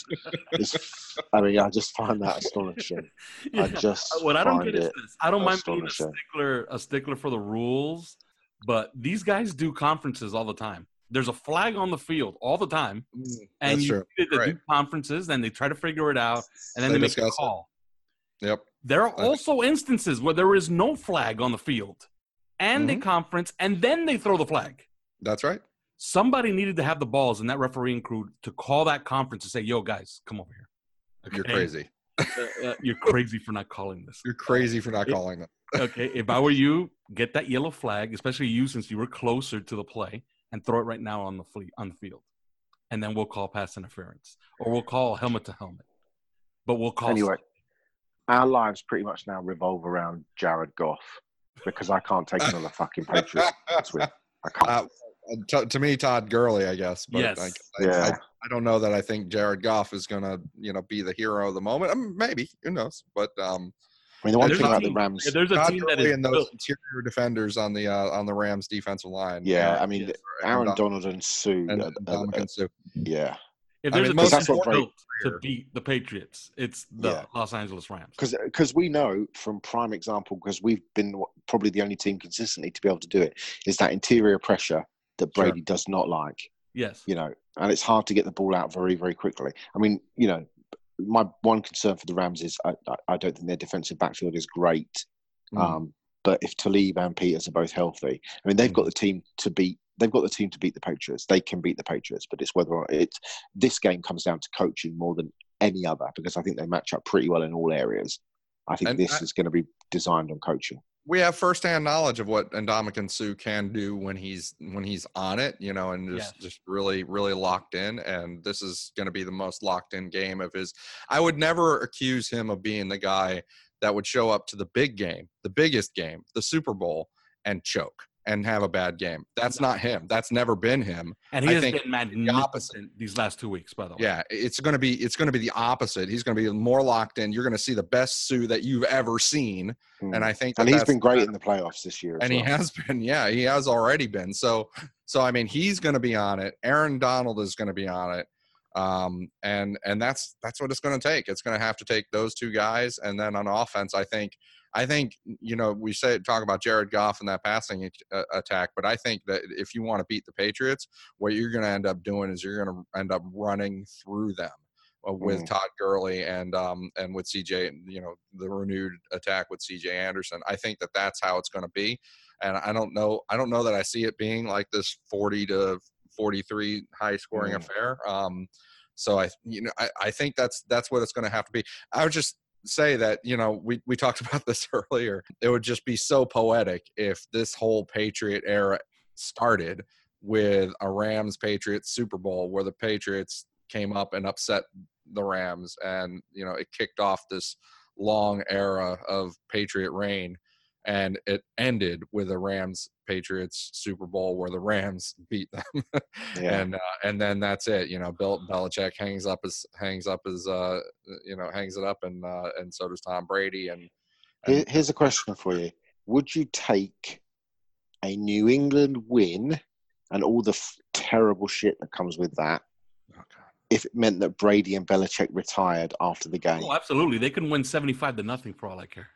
[SPEAKER 4] I mean, I just find that astonishing.
[SPEAKER 2] Yeah.
[SPEAKER 4] I just
[SPEAKER 2] what I don't get is
[SPEAKER 4] it
[SPEAKER 2] this. I don't mind being a
[SPEAKER 4] astonishing.
[SPEAKER 2] stickler, a stickler for the rules, but these guys do conferences all the time. There's a flag on the field all the time, and
[SPEAKER 3] That's
[SPEAKER 2] you
[SPEAKER 3] true.
[SPEAKER 2] they
[SPEAKER 3] Right.
[SPEAKER 2] do conferences, then they try to figure it out, and then
[SPEAKER 3] They
[SPEAKER 2] they, make a
[SPEAKER 3] discuss it.
[SPEAKER 2] call.
[SPEAKER 3] Yep.
[SPEAKER 2] There are
[SPEAKER 3] I-
[SPEAKER 2] also instances where there is no flag on the field, and they
[SPEAKER 3] Mhm.
[SPEAKER 2] conference, and then they throw the flag.
[SPEAKER 3] That's right.
[SPEAKER 2] Somebody needed to have the balls in that refereeing crew to call that conference and say, "Yo, guys, come over here.
[SPEAKER 3] You're
[SPEAKER 2] Okay?
[SPEAKER 3] crazy.
[SPEAKER 2] Uh, uh, you're crazy for not calling this.
[SPEAKER 3] You're crazy for not
[SPEAKER 2] It-
[SPEAKER 3] calling them.
[SPEAKER 2] Okay, if I were you, get that yellow flag, especially you since you were closer to the play, and throw it right now on the fle- on the field, and then we'll call pass interference, or we'll call helmet to helmet, but we'll call
[SPEAKER 4] Anyway,
[SPEAKER 2] something.
[SPEAKER 4] our lives pretty much now revolve around Jared Goff because I can't take another fucking Patriots this week. I can't.
[SPEAKER 3] Uh, to, to me, Todd Gurley, I guess. But
[SPEAKER 2] Yes.
[SPEAKER 3] I, I,
[SPEAKER 4] Yeah.
[SPEAKER 3] I, I don't know that I think Jared Goff is going to, you know, be the hero of the moment. Um, maybe. Who knows? But um,
[SPEAKER 4] I mean, the one
[SPEAKER 2] There's
[SPEAKER 4] thing
[SPEAKER 2] a
[SPEAKER 4] about the
[SPEAKER 2] team-
[SPEAKER 4] Rams,
[SPEAKER 2] Yeah, there's a
[SPEAKER 3] Todd
[SPEAKER 2] team that
[SPEAKER 3] Gurley
[SPEAKER 2] is
[SPEAKER 3] and those
[SPEAKER 2] built.
[SPEAKER 3] interior defenders on the uh, on the Rams defensive line.
[SPEAKER 4] yeah,
[SPEAKER 3] uh,
[SPEAKER 4] I mean,
[SPEAKER 2] Yes.
[SPEAKER 4] Aaron
[SPEAKER 3] and,
[SPEAKER 4] Donald and Sue,
[SPEAKER 3] and,
[SPEAKER 4] uh,
[SPEAKER 3] and
[SPEAKER 4] uh,
[SPEAKER 3] Dominican
[SPEAKER 4] uh,
[SPEAKER 3] Sue.
[SPEAKER 4] yeah,
[SPEAKER 2] If
[SPEAKER 3] I
[SPEAKER 2] there's
[SPEAKER 3] mean,
[SPEAKER 2] a
[SPEAKER 3] most
[SPEAKER 2] team that's
[SPEAKER 4] important
[SPEAKER 2] built to
[SPEAKER 3] player.
[SPEAKER 2] beat the Patriots, it's the
[SPEAKER 4] Yeah.
[SPEAKER 2] Los Angeles Rams.
[SPEAKER 4] because because we know from prime example, because we've been probably the only team consistently to be able to do it, is that interior pressure that
[SPEAKER 3] Sure.
[SPEAKER 4] Brady does not like.
[SPEAKER 2] Yes.
[SPEAKER 4] You know, and it's hard to get the ball out very, very quickly. I mean, you know, my one concern for the Rams is I, I, I don't think their defensive backfield is great.
[SPEAKER 3] Mm.
[SPEAKER 4] Um, but if Talib and Peters are both healthy, I mean, they've
[SPEAKER 3] Mm.
[SPEAKER 4] got the team to beat. They've got the team to beat the Patriots. They can beat the Patriots, but it's whether or it's this game comes down to coaching more than any other because I think they match up pretty well in all areas. I think
[SPEAKER 3] And
[SPEAKER 4] this
[SPEAKER 3] I-
[SPEAKER 4] is going to be designed on coaching.
[SPEAKER 3] We have firsthand knowledge of what Ndamukong Suh can do when he's when he's on it, you know, and just,
[SPEAKER 2] Yes.
[SPEAKER 3] just really, really locked in. And this is going to be the most locked in game of his. I would never accuse him of being the guy that would show up to the big game, the biggest game, the Super Bowl, and choke and have a bad game. That's not him. That's never been him.
[SPEAKER 2] And he
[SPEAKER 3] I
[SPEAKER 2] has
[SPEAKER 3] think
[SPEAKER 2] been magnificent these last two weeks, by the way.
[SPEAKER 3] Yeah, it's going to be it's going to be the opposite. He's going to be more locked in. You're going to see the best Suh that you've ever seen,
[SPEAKER 4] Mm.
[SPEAKER 3] and I think that
[SPEAKER 4] and he's
[SPEAKER 3] that's-
[SPEAKER 4] been great in the playoffs this year. As
[SPEAKER 3] and
[SPEAKER 4] well.
[SPEAKER 3] he has been. Yeah, he has already been. So, so I mean, he's going to be on it. Aaron Donald is going to be on it. Um, and and that's that's what it's going to take. It's going to have to take those two guys, and then on offense, I think I think you know we say talk about Jared Goff and that passing uh, attack, but I think that if you want to beat the Patriots, what you're going to end up doing is you're going to end up running through them uh, with
[SPEAKER 4] Mm.
[SPEAKER 3] Todd Gurley and um and with C J, you know, the renewed attack with C J Anderson. I think that that's how it's going to be, and I don't know I don't know that I see it being like this forty to forty-three high scoring
[SPEAKER 4] Mm.
[SPEAKER 3] affair. Um, so I, you know, I, I think that's, that's what it's going to have to be. I would just say that, you know, we, we talked about this earlier. It would just be so poetic if this whole Patriot era started with a Rams Patriots Super Bowl where the Patriots came up and upset the Rams. And, you know, it kicked off this long era of Patriot reign. And it ended with a Rams Patriots Super Bowl where the Rams beat them,
[SPEAKER 4] Yeah.
[SPEAKER 3] and uh, and then that's it. You know, Bill Belichick hangs up his hangs up his uh, you know hangs it up, and uh, and so does Tom Brady. And,
[SPEAKER 4] Here,
[SPEAKER 3] and
[SPEAKER 4] here's a question for you: would you take a New England win and all the f- terrible shit that comes with that
[SPEAKER 3] oh, God.
[SPEAKER 4] if it meant that Brady and Belichick retired after the game?
[SPEAKER 2] Oh, absolutely. They can win seventy-five to nothing for all I care.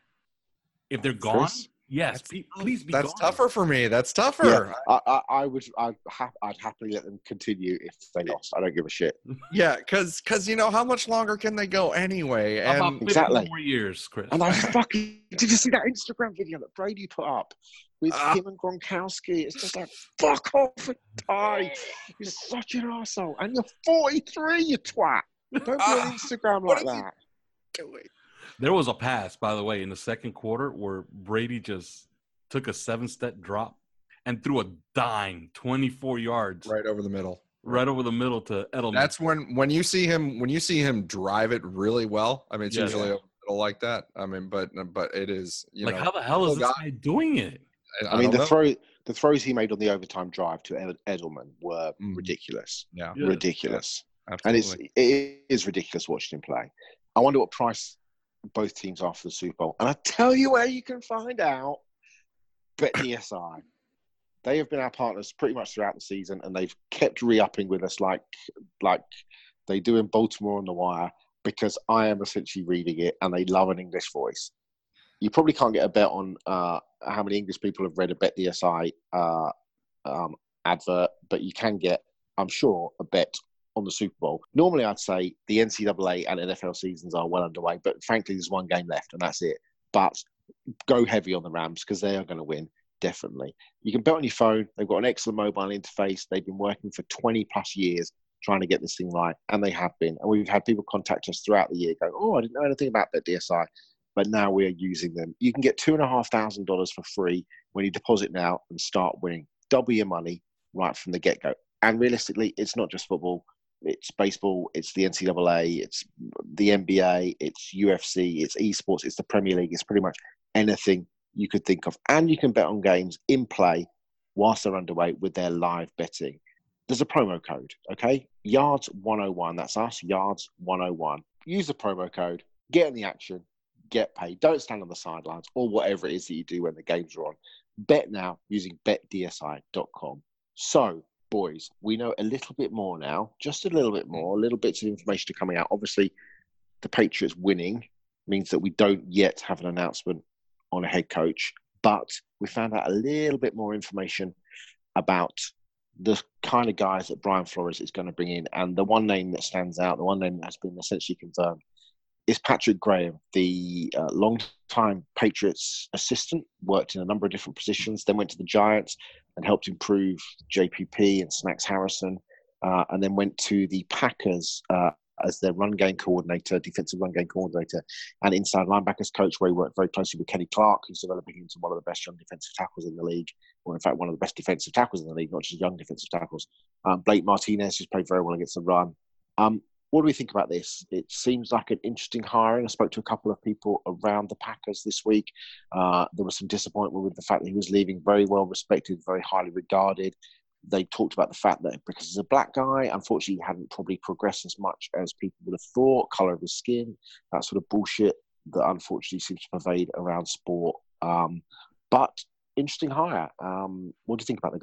[SPEAKER 2] If they're gone,
[SPEAKER 4] Chris?
[SPEAKER 2] yes,
[SPEAKER 3] That's-
[SPEAKER 2] pe- please be
[SPEAKER 3] that's
[SPEAKER 2] gone.
[SPEAKER 3] tougher for me. That's tougher.
[SPEAKER 4] Yeah, I, I, I would. I'd, ha- I'd happily let them continue if they lost. I don't give a shit.
[SPEAKER 3] Yeah, because because you know how much longer can they go anyway?
[SPEAKER 2] How about
[SPEAKER 3] And
[SPEAKER 2] fifty
[SPEAKER 4] Exactly.
[SPEAKER 2] more years, Chris?
[SPEAKER 4] And I fucking did you see that Instagram video that Brady put up with
[SPEAKER 3] Ah.
[SPEAKER 4] him and Gronkowski? It's just like fuck off and die. You're such an arsehole. And you're forty-three, you twat. Don't be
[SPEAKER 3] Ah,
[SPEAKER 4] on Instagram
[SPEAKER 3] what
[SPEAKER 4] like
[SPEAKER 3] are you
[SPEAKER 4] that.
[SPEAKER 3] doing?
[SPEAKER 2] There was a pass, by the way, in the second quarter where Brady just took a seven-step drop and threw a dime twenty-four yards right,
[SPEAKER 3] Right over the middle.
[SPEAKER 2] over the middle to Edelman.
[SPEAKER 3] That's when when you see him when you see him drive it really well. I mean, it's
[SPEAKER 2] Yeah.
[SPEAKER 3] usually
[SPEAKER 4] Yeah.
[SPEAKER 3] over the middle like that. I mean, but but it is you
[SPEAKER 2] like,
[SPEAKER 3] know.
[SPEAKER 2] how the hell is
[SPEAKER 3] little
[SPEAKER 2] this
[SPEAKER 3] guy-
[SPEAKER 2] guy doing it?
[SPEAKER 3] I,
[SPEAKER 4] I mean,
[SPEAKER 3] don't
[SPEAKER 4] the
[SPEAKER 3] know.
[SPEAKER 4] throw, the throws he made on the overtime drive to Ed- Edelman were
[SPEAKER 3] Mm.
[SPEAKER 4] ridiculous,
[SPEAKER 3] Yeah,
[SPEAKER 2] Yeah.
[SPEAKER 4] ridiculous, and
[SPEAKER 3] absolutely.
[SPEAKER 4] it's it is ridiculous watching him play. I wonder what price both teams are for the Super Bowl. And I tell you where you can find out. BetDSI. They have been our partners pretty much throughout the season, and they've kept re-upping with us like like they do in Baltimore on the Wire, because I am essentially reading it, and they love an English voice. You probably can't get a bet on uh, how many English people have read a BetDSI uh, um, advert, but you can get, I'm sure, a bet on the Super Bowl. Normally, I'd say the N C double A and N F L seasons are well underway, but frankly, there's one game left, and that's it. But go heavy on the Rams because they are going to win, definitely. You can bet on your phone. They've got an excellent mobile interface. They've been working for twenty plus years trying to get this thing right, and they have been. And we've had people contact us throughout the year going, oh, I didn't know anything about BetDSI, but now we are using them. You can get two thousand five hundred dollars for free when you deposit now and start winning. Double your money right from the get-go. And realistically, it's not just football. It's baseball, it's the N C double A, it's the N B A, it's U F C, it's esports, it's the Premier League, it's pretty much anything you could think of. And you can bet on games in play whilst they're underway with their live betting. There's a promo code, okay? Yards one oh one, that's us, Yards one oh one. Use the promo code, get in the action, get paid. Don't stand on the sidelines or whatever it is that you do when the games are on. Bet now using bet D S I dot com. So, boys, we know a little bit more now, just a little bit more, little bits of information are coming out. Obviously, the Patriots winning means that we don't yet have an announcement on a head coach, but we found out a little bit more information about the kind of guys that Brian Flores is going to bring in. And the one name that stands out, the one name that has been essentially confirmed, is Patrick Graham, the uh, long-time Patriots assistant, worked in a number of different positions, then went to the Giants and helped improve J P P and Snacks Harrison, uh, and then went to the Packers uh, as their run game coordinator, defensive run game coordinator, and inside linebackers coach, where he worked very closely with Kenny Clark, who's developing into one of the best young defensive tackles in the league, or in fact, one of the best defensive tackles in the league, not just young defensive tackles. Um, Blake Martinez, who's played very well against the run. Um, What do we think about this? It seems like an interesting hiring. I spoke to a couple of people around the Packers this week. Uh, there was some disappointment with the fact that he was leaving, very well respected, very highly regarded. They talked about the fact that because he's a black guy, unfortunately, he hadn't probably progressed as much as people would have thought, colour of his skin, that sort of bullshit that unfortunately seems to pervade around sport. Um, but interesting hire. Um, what do you think about the guy?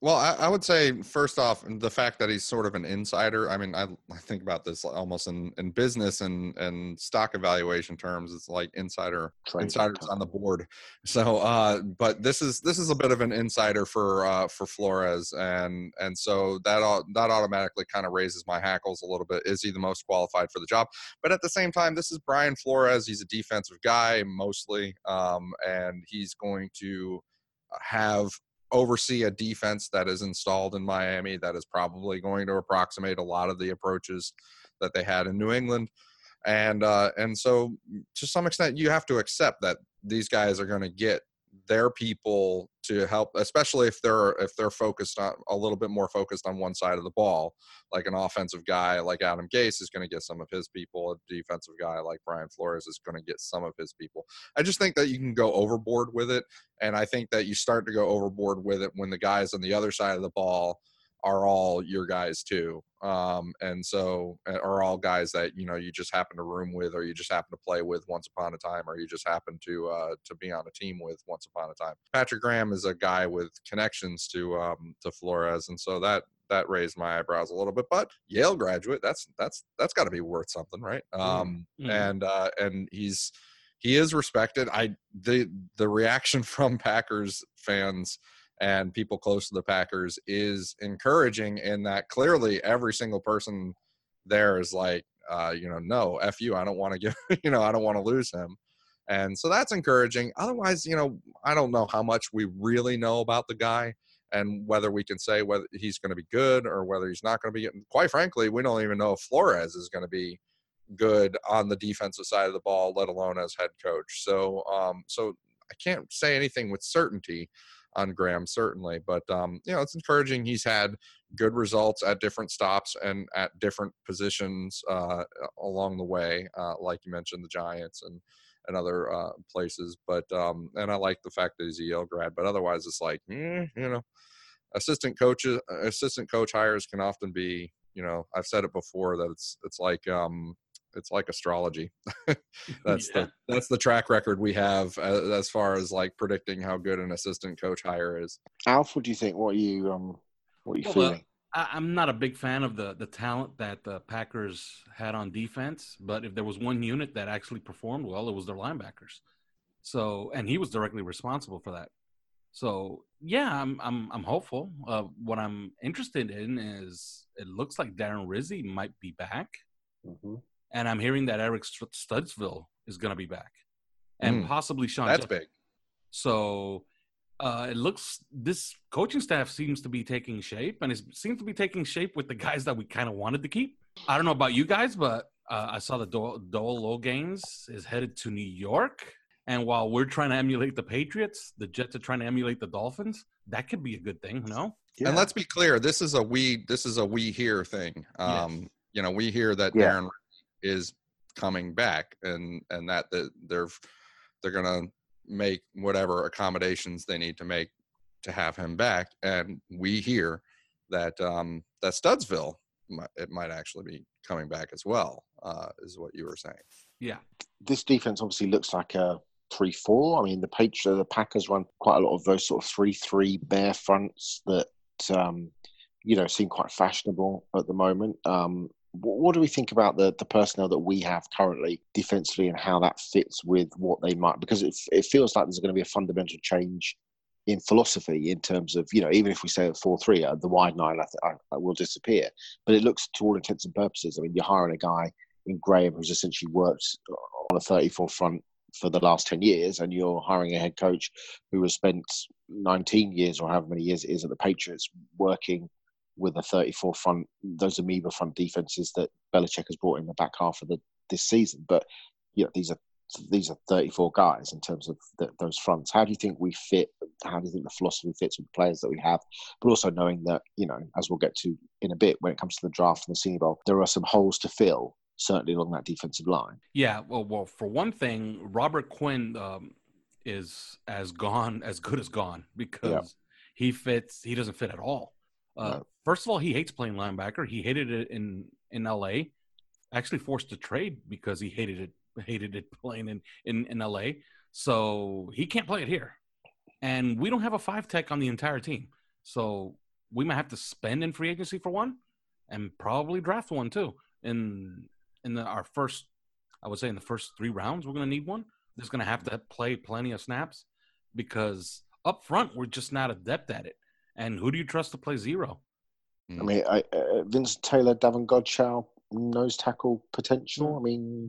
[SPEAKER 3] Well, I, I would say first off, the fact that he's sort of an insider. I mean, I, I think about this almost in, in business and, and stock evaluation terms. It's like insider
[SPEAKER 4] Trade
[SPEAKER 3] insiders
[SPEAKER 4] time.
[SPEAKER 3] on the board. So, uh, but this is this is a bit of an insider for uh, for Flores, and and so that all, that automatically kind of raises my hackles a little bit. Is he the most qualified for the job? But at the same time, this is Brian Flores. He's a defensive guy mostly, um, and he's going to have oversee a defense that is installed in Miami that is probably going to approximate a lot of the approaches that they had in New England. And uh, and so to some extent, you have to accept that these guys are going to get their people to help, especially if they're if they're focused on a little bit more focused on one side of the ball. Like an offensive guy like Adam Gase is going to get some of his people. A defensive guy like Brian Flores is going to get some of his people. I just think that you can go overboard with it, and I think that you start to go overboard with it when the guys on the other side of the ball are all your guys too. Um, and so are all guys that, you know, you just happen to room with, or you just happen to play with once upon a time, or you just happen to, uh, to be on a team with once upon a time. Patrick Graham is a guy with connections to, um, to Flores. And so that, that raised my eyebrows a little bit, but Yale graduate, that's, that's, that's gotta be worth something. Right. Um,
[SPEAKER 2] Mm-hmm.
[SPEAKER 3] and, uh, and he's, he is respected. I, the, the reaction from Packers fans and people close to the Packers is encouraging, in that clearly every single person there is like, uh, you know, no, F you, I don't want to give, you know, I don't want to lose him. And so that's encouraging. Otherwise, you know, I don't know how much we really know about the guy and whether we can say whether he's going to be good or whether he's not going to be getting, quite frankly, we don't even know if Flores is going to be good on the defensive side of the ball, let alone as head coach. So, um, so I can't say anything with certainty on Graham, certainly, but um, you know, it's encouraging. He's had good results at different stops and at different positions uh, along the way, uh, like you mentioned, the Giants and and other uh, places. But um, and I like the fact that he's a Yale grad. But otherwise, it's like, mm, you know, assistant coaches, assistant coach hires can often be, you know, I've said it before that it's it's like um, it's like astrology. that's
[SPEAKER 2] Yeah.
[SPEAKER 3] the that's the track record we have as, as far as like predicting how good an assistant coach hire is.
[SPEAKER 4] Alf, what do you think? What are you um what are you
[SPEAKER 2] Well,
[SPEAKER 4] feeling?
[SPEAKER 2] uh, I, I'm not a big fan of the the talent that the Packers had on defense, but if there was one unit that actually performed well, it was their linebackers. So, and he was directly responsible for that. So, yeah, I'm I'm I'm hopeful. Uh, what I'm interested in is it looks like Darren Rizzi might be back,
[SPEAKER 4] Mm-hmm.
[SPEAKER 2] and I'm hearing that Eric Studsville is going to be back, and
[SPEAKER 3] Mm,
[SPEAKER 2] possibly Sean.
[SPEAKER 3] that's
[SPEAKER 2] Jessup.
[SPEAKER 3] big.
[SPEAKER 2] So uh, it looks this coaching staff seems to be taking shape, and it seems to be taking shape with the guys that we kind of wanted to keep. I don't know about you guys, but uh, I saw the Dole, Dole Gaines is headed to New York, and while we're trying to emulate the Patriots, the Jets are trying to emulate the Dolphins. That could be a good thing, no?
[SPEAKER 4] Yeah.
[SPEAKER 3] And let's be clear, this is a we this is a we hear thing. Um,
[SPEAKER 2] Yes.
[SPEAKER 3] You know, we hear that
[SPEAKER 4] Yeah.
[SPEAKER 3] Darren is coming back, and and that that they're they're gonna make whatever accommodations they need to make to have him back. And we hear that um, that Studsville might, it might actually be coming back as well, uh, is what you were saying.
[SPEAKER 2] Yeah.
[SPEAKER 4] This defense obviously looks like a three four. I mean, the Patriots, the Packers run quite a lot of those sort of three three bare fronts that um, you know seem quite fashionable at the moment. Um, what, what do we think about the the personnel that we have currently defensively and how that fits with what they might? Because it it feels like there's going to be a fundamental change in philosophy in terms of, you know, even if we say at four three, uh, the wide nine I th- I, I will disappear. But it looks, to all intents and purposes, I mean, you're hiring a guy in Graham who's essentially worked on a thirty-four front for the last ten years, and you're hiring a head coach who has spent nineteen years or however many years it is at the Patriots working with a thirty-four front, those amoeba front defenses that Belichick has brought in the back half of the this season. But you know, these are these are thirty-four guys in terms of the, those fronts. How do you think we fit? How do you think the philosophy fits with the players that we have? But also knowing that, you know, as we'll get to in a bit, when it comes to the draft and the Senior Bowl, there are some holes to fill, certainly along that defensive line.
[SPEAKER 2] Yeah, well, well, for one thing, Robert Quinn um, is as gone as good as gone because
[SPEAKER 4] Yeah.
[SPEAKER 2] he fits. He doesn't fit at all. Uh,
[SPEAKER 4] No.
[SPEAKER 2] First of all, he hates playing linebacker. He hated it in in L A. Actually, forced to trade because he hated it. Hated it playing in in, in L A. So he can't play it here, and we don't have a five tech on the entire team. So we might have to spend in free agency for one, and probably draft one too. In in the, our first, I would say in the first three rounds, we're going to need one. There's going to have to play plenty of snaps because up front we're just not adept at it. And who do you trust to play zero?
[SPEAKER 4] I mean, I, uh, Vincent Taylor, Davin Godchaux, nose tackle potential. I mean,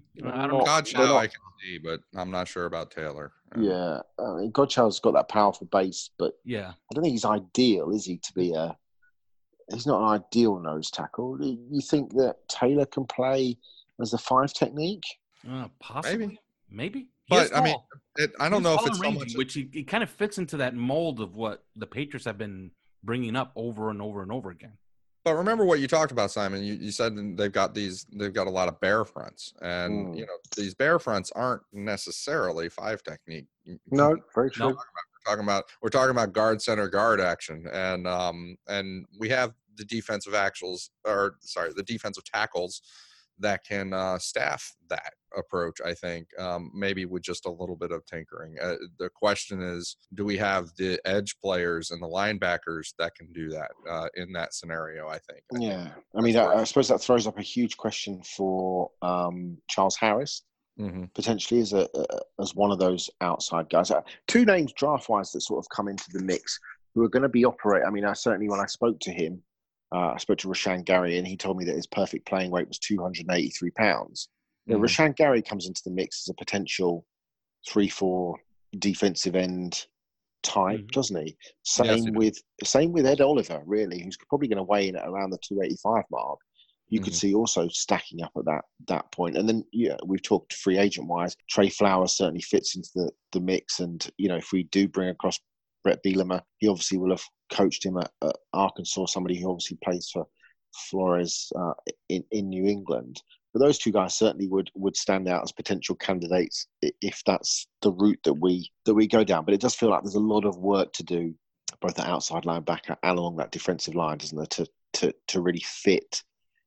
[SPEAKER 2] I don't know.
[SPEAKER 3] Godchaux I can see, but I'm not sure about Taylor.
[SPEAKER 4] Yeah, I mean, Godchaux's got that powerful base, but
[SPEAKER 2] yeah,
[SPEAKER 4] I don't think he's ideal, is he? To be a, he's not an ideal nose tackle. You think that Taylor can play as a five technique?
[SPEAKER 2] Uh, possibly, maybe. maybe. He
[SPEAKER 3] but I mean, it, I don't know if it's so
[SPEAKER 2] rangy,
[SPEAKER 3] much.
[SPEAKER 2] Which he, he kind of fits into that mold of what the Patriots have been bringing up over and over and over again.
[SPEAKER 3] But remember what you talked about, Simon. You, you said they've got these, they've got a lot of bear fronts, and mm. you know these bear fronts aren't necessarily five technique.
[SPEAKER 4] No, very true.
[SPEAKER 3] We're talking about we're talking about guard center guard action, and um and we have the defensive actuals, or sorry, the defensive tackles that can uh, staff that approach, I think, um, maybe with just a little bit of tinkering. Uh, the question is, do we have the edge players and the linebackers that can do that uh, in that scenario, I think. I
[SPEAKER 4] yeah.
[SPEAKER 3] think
[SPEAKER 4] I mean, I, I suppose that throws up a huge question for um, Charles Harris, mm-hmm. potentially as, a, uh, as one of those outside guys. Uh, two names draft-wise that sort of come into the mix who are going to be operate. I mean, I certainly, when I spoke to him, Uh, I spoke to Rashan Gary, and he told me that his perfect playing weight was two hundred eighty-three pounds. Mm-hmm. You know, Rashan Gary comes into the mix as a potential three four defensive end type, mm-hmm. doesn't he? Same yes, he with same with Ed Oliver, really, who's probably going to weigh in at around the two eighty-five mark. You mm-hmm. could see also stacking up at that that point. And then, yeah, we've talked free agent wise. Trey Flowers certainly fits into the, the mix. And, you know, if we do bring across Brett Bielema, he obviously will have coached him at, at Arkansas, somebody who obviously plays for Flores uh, in, in New England. But those two guys certainly would, would stand out as potential candidates if that's the route that we that we go down. But it does feel like there's a lot of work to do, both at outside linebacker and along that defensive line, doesn't there, to to, to really fit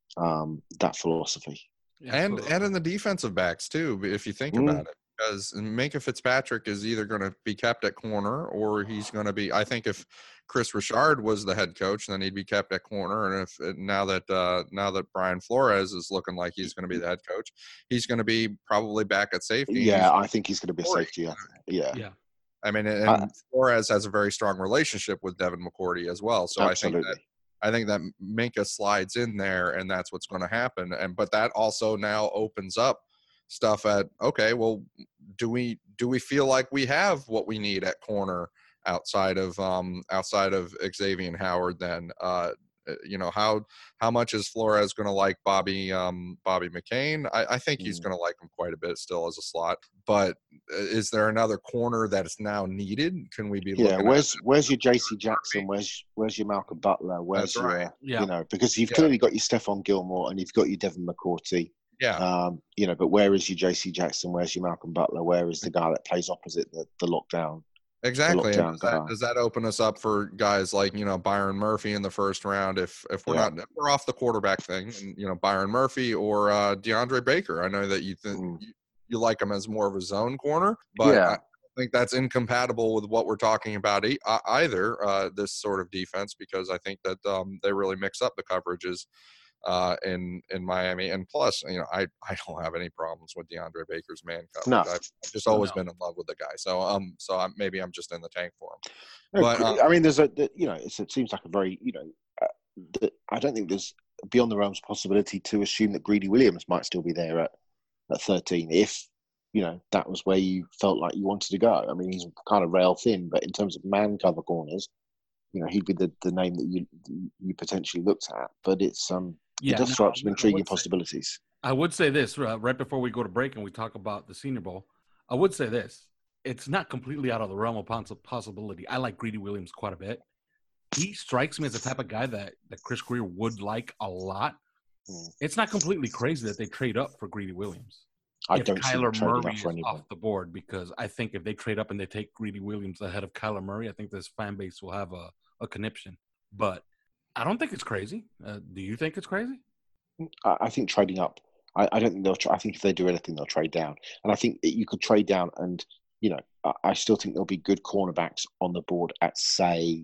[SPEAKER 4] um, that philosophy.
[SPEAKER 3] And and in the defensive backs too, if you think mm. about it. Because Minkah Fitzpatrick is either going to be kept at corner or he's going to be. I think if Chris Richard was the head coach, then he'd be kept at corner. And if now that uh, now that Brian Flores is looking like he's going to be the head coach, he's going to be probably back at safety.
[SPEAKER 4] Yeah, I think he's going to be safety. Yeah, yeah.
[SPEAKER 2] yeah.
[SPEAKER 3] I mean, and uh, Flores has a very strong relationship with Devin McCourty as well. So absolutely. I think that. I think that Minkah slides in there, and that's what's going to happen. And but that also now opens up stuff at okay well do we do we feel like we have what we need at corner outside of um outside of Xavier Howard then uh you know how how much is Flores going to like Bobby um Bobby McCain? I, I think he's mm. going to like him quite a bit still as a slot, but is there another corner that is now needed? Can we be
[SPEAKER 4] yeah
[SPEAKER 3] looking
[SPEAKER 4] where's
[SPEAKER 3] at
[SPEAKER 4] where's your J C Jackson, where's where's your Malcolm Butler, where's
[SPEAKER 3] That's right.
[SPEAKER 4] your
[SPEAKER 2] yeah.
[SPEAKER 4] you know, because you've
[SPEAKER 3] yeah.
[SPEAKER 4] clearly got your Stephon Gilmore and you've got your Devin McCourty.
[SPEAKER 3] Yeah.
[SPEAKER 4] Um, you know, but where is your J C Jackson? Where's your Malcolm Butler? Where is the guy that plays opposite the, the lockdown?
[SPEAKER 3] Exactly.
[SPEAKER 4] The lockdown
[SPEAKER 3] does, that, does that open us up for guys like, you know, Byron Murphy in the first round? If if we're yeah. not, if we're off the quarterback thing, and, you know, Byron Murphy or uh, DeAndre Baker. I know that you think mm. you, you like him as more of a zone corner, but
[SPEAKER 4] yeah.
[SPEAKER 3] I think that's incompatible with what we're talking about e- either, uh, this sort of defense, because I think that um, they really mix up the coverages. Uh, in in Miami, and plus, you know, I, I don't have any problems with DeAndre Baker's man coverage.
[SPEAKER 4] No.
[SPEAKER 3] I've, I've just always
[SPEAKER 2] no.
[SPEAKER 3] been in love with the guy. So um, so I'm, maybe I'm just in the tank for him.
[SPEAKER 4] No,
[SPEAKER 3] but um,
[SPEAKER 4] I mean, there's a the, you know, it's, it seems like a very you know, uh, the, I don't think there's beyond the realms of possibility to assume that Greedy Williams might still be there at at thirteen if you know that was where you felt like you wanted to go. I mean, he's kind of rail thin, but in terms of man cover corners, you know, he'd be the, the name that you you potentially looked at. But it's um.
[SPEAKER 2] Yeah,
[SPEAKER 4] it does
[SPEAKER 2] no,
[SPEAKER 4] throw up some intriguing
[SPEAKER 2] say,
[SPEAKER 4] possibilities.
[SPEAKER 2] I would say this uh, right before we go to break and we talk about the Senior Bowl. I would say this. It's not completely out of the realm of possibility. I like Greedy Williams quite a bit. He strikes me as the type of guy that, that Chris Grier would like a lot. Mm. It's not completely crazy that they trade up for Greedy Williams.
[SPEAKER 4] I
[SPEAKER 2] if
[SPEAKER 4] don't
[SPEAKER 2] Kyler
[SPEAKER 4] see
[SPEAKER 2] Murray
[SPEAKER 4] is
[SPEAKER 2] off the board, because I think if they trade up and they take Greedy Williams ahead of Kyler Murray, I think this fan base will have a, a conniption. But I don't think it's crazy. Uh, do you think it's crazy?
[SPEAKER 4] I think trading up. I, I don't think they'll. Tra- I think if they do anything, they'll trade down. And I think you could trade down, and you know, I, I still think there'll be good cornerbacks on the board at say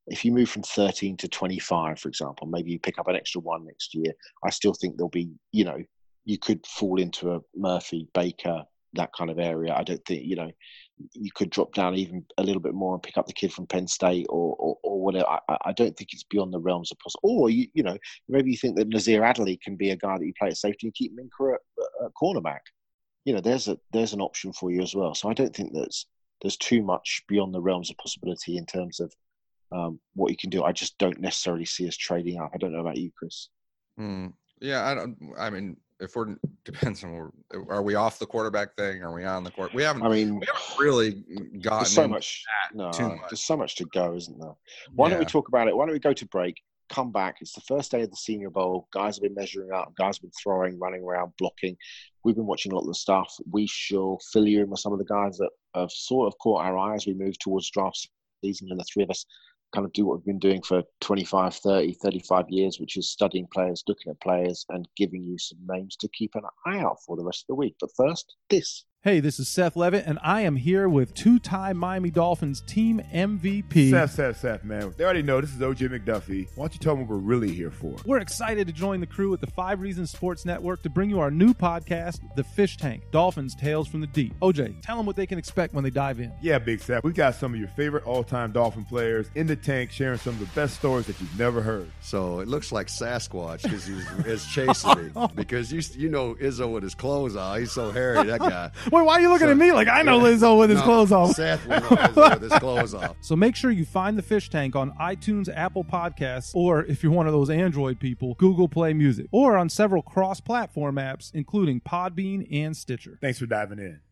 [SPEAKER 4] if you move from thirteen to twenty-five, for example, maybe you pick up an extra one next year. I still think there'll be, you know, you could fall into a Murphy, Baker, that kind of area. I don't think, you know, you could drop down even a little bit more and pick up the kid from Penn State or or, or whatever. I, I don't think it's beyond the realms of possible. Or, you, you know, maybe you think that Nazir Adderley can be a guy that you play at safety and keep him in at, at cornerback. You know, there's a there's an option for you as well. So I don't think there's there's too much beyond the realms of possibility in terms of um, what you can do. I just don't necessarily see us trading up. I don't know about you, Chris.
[SPEAKER 3] Mm, yeah, I don't. I mean, if we're depends on are we off the quarterback thing? Are we on the court? We haven't.
[SPEAKER 4] I mean,
[SPEAKER 3] we haven't really gotten
[SPEAKER 4] there's so much. No,
[SPEAKER 3] too much.
[SPEAKER 4] There's so much to go, isn't there? Why
[SPEAKER 3] yeah.
[SPEAKER 4] don't we talk about it? Why don't we go to break? Come back. It's the first day of the Senior Bowl. Guys have been measuring up. Guys have been throwing, running around, blocking. We've been watching a lot of the stuff. We shall fill you in with some of the guys that have sort of caught our eye as we move towards draft season, and the three of us kind of do what we've been doing for twenty-five, thirty, thirty-five years, which is studying players, looking at players, and giving you some names to keep an eye out for the rest of the week. But first, this.
[SPEAKER 5] Hey, this is Seth Levitt, and I am here with two-time Miami Dolphins team M V P.
[SPEAKER 6] Seth, Seth, Seth, man. They already know this is O J McDuffie. Why don't you tell them what we're really here for?
[SPEAKER 5] We're excited to join the crew at the Five Reasons Sports Network to bring you our new podcast, The Fish Tank, Dolphins Tales from the Deep. O J, tell them what they can expect when they dive in.
[SPEAKER 6] Yeah, Big Seth. We got some of your favorite all-time Dolphin players in the tank sharing some of the best stories that you've never heard.
[SPEAKER 7] So it looks like Sasquatch because he's, he's chasing me. Because you you know Izzo with his clothes on. He's so hairy, that guy.
[SPEAKER 5] Wait, why are you looking
[SPEAKER 7] so,
[SPEAKER 5] at me like I know
[SPEAKER 7] yeah,
[SPEAKER 5] Izzo with his
[SPEAKER 7] no,
[SPEAKER 5] clothes off?
[SPEAKER 7] Seth will know Izzo with his clothes off.
[SPEAKER 5] So make sure you find The Fish Tank on iTunes, Apple Podcasts, or if you're one of those Android people, Google Play Music, or on several cross-platform apps, including Podbean and Stitcher.
[SPEAKER 6] Thanks for diving in.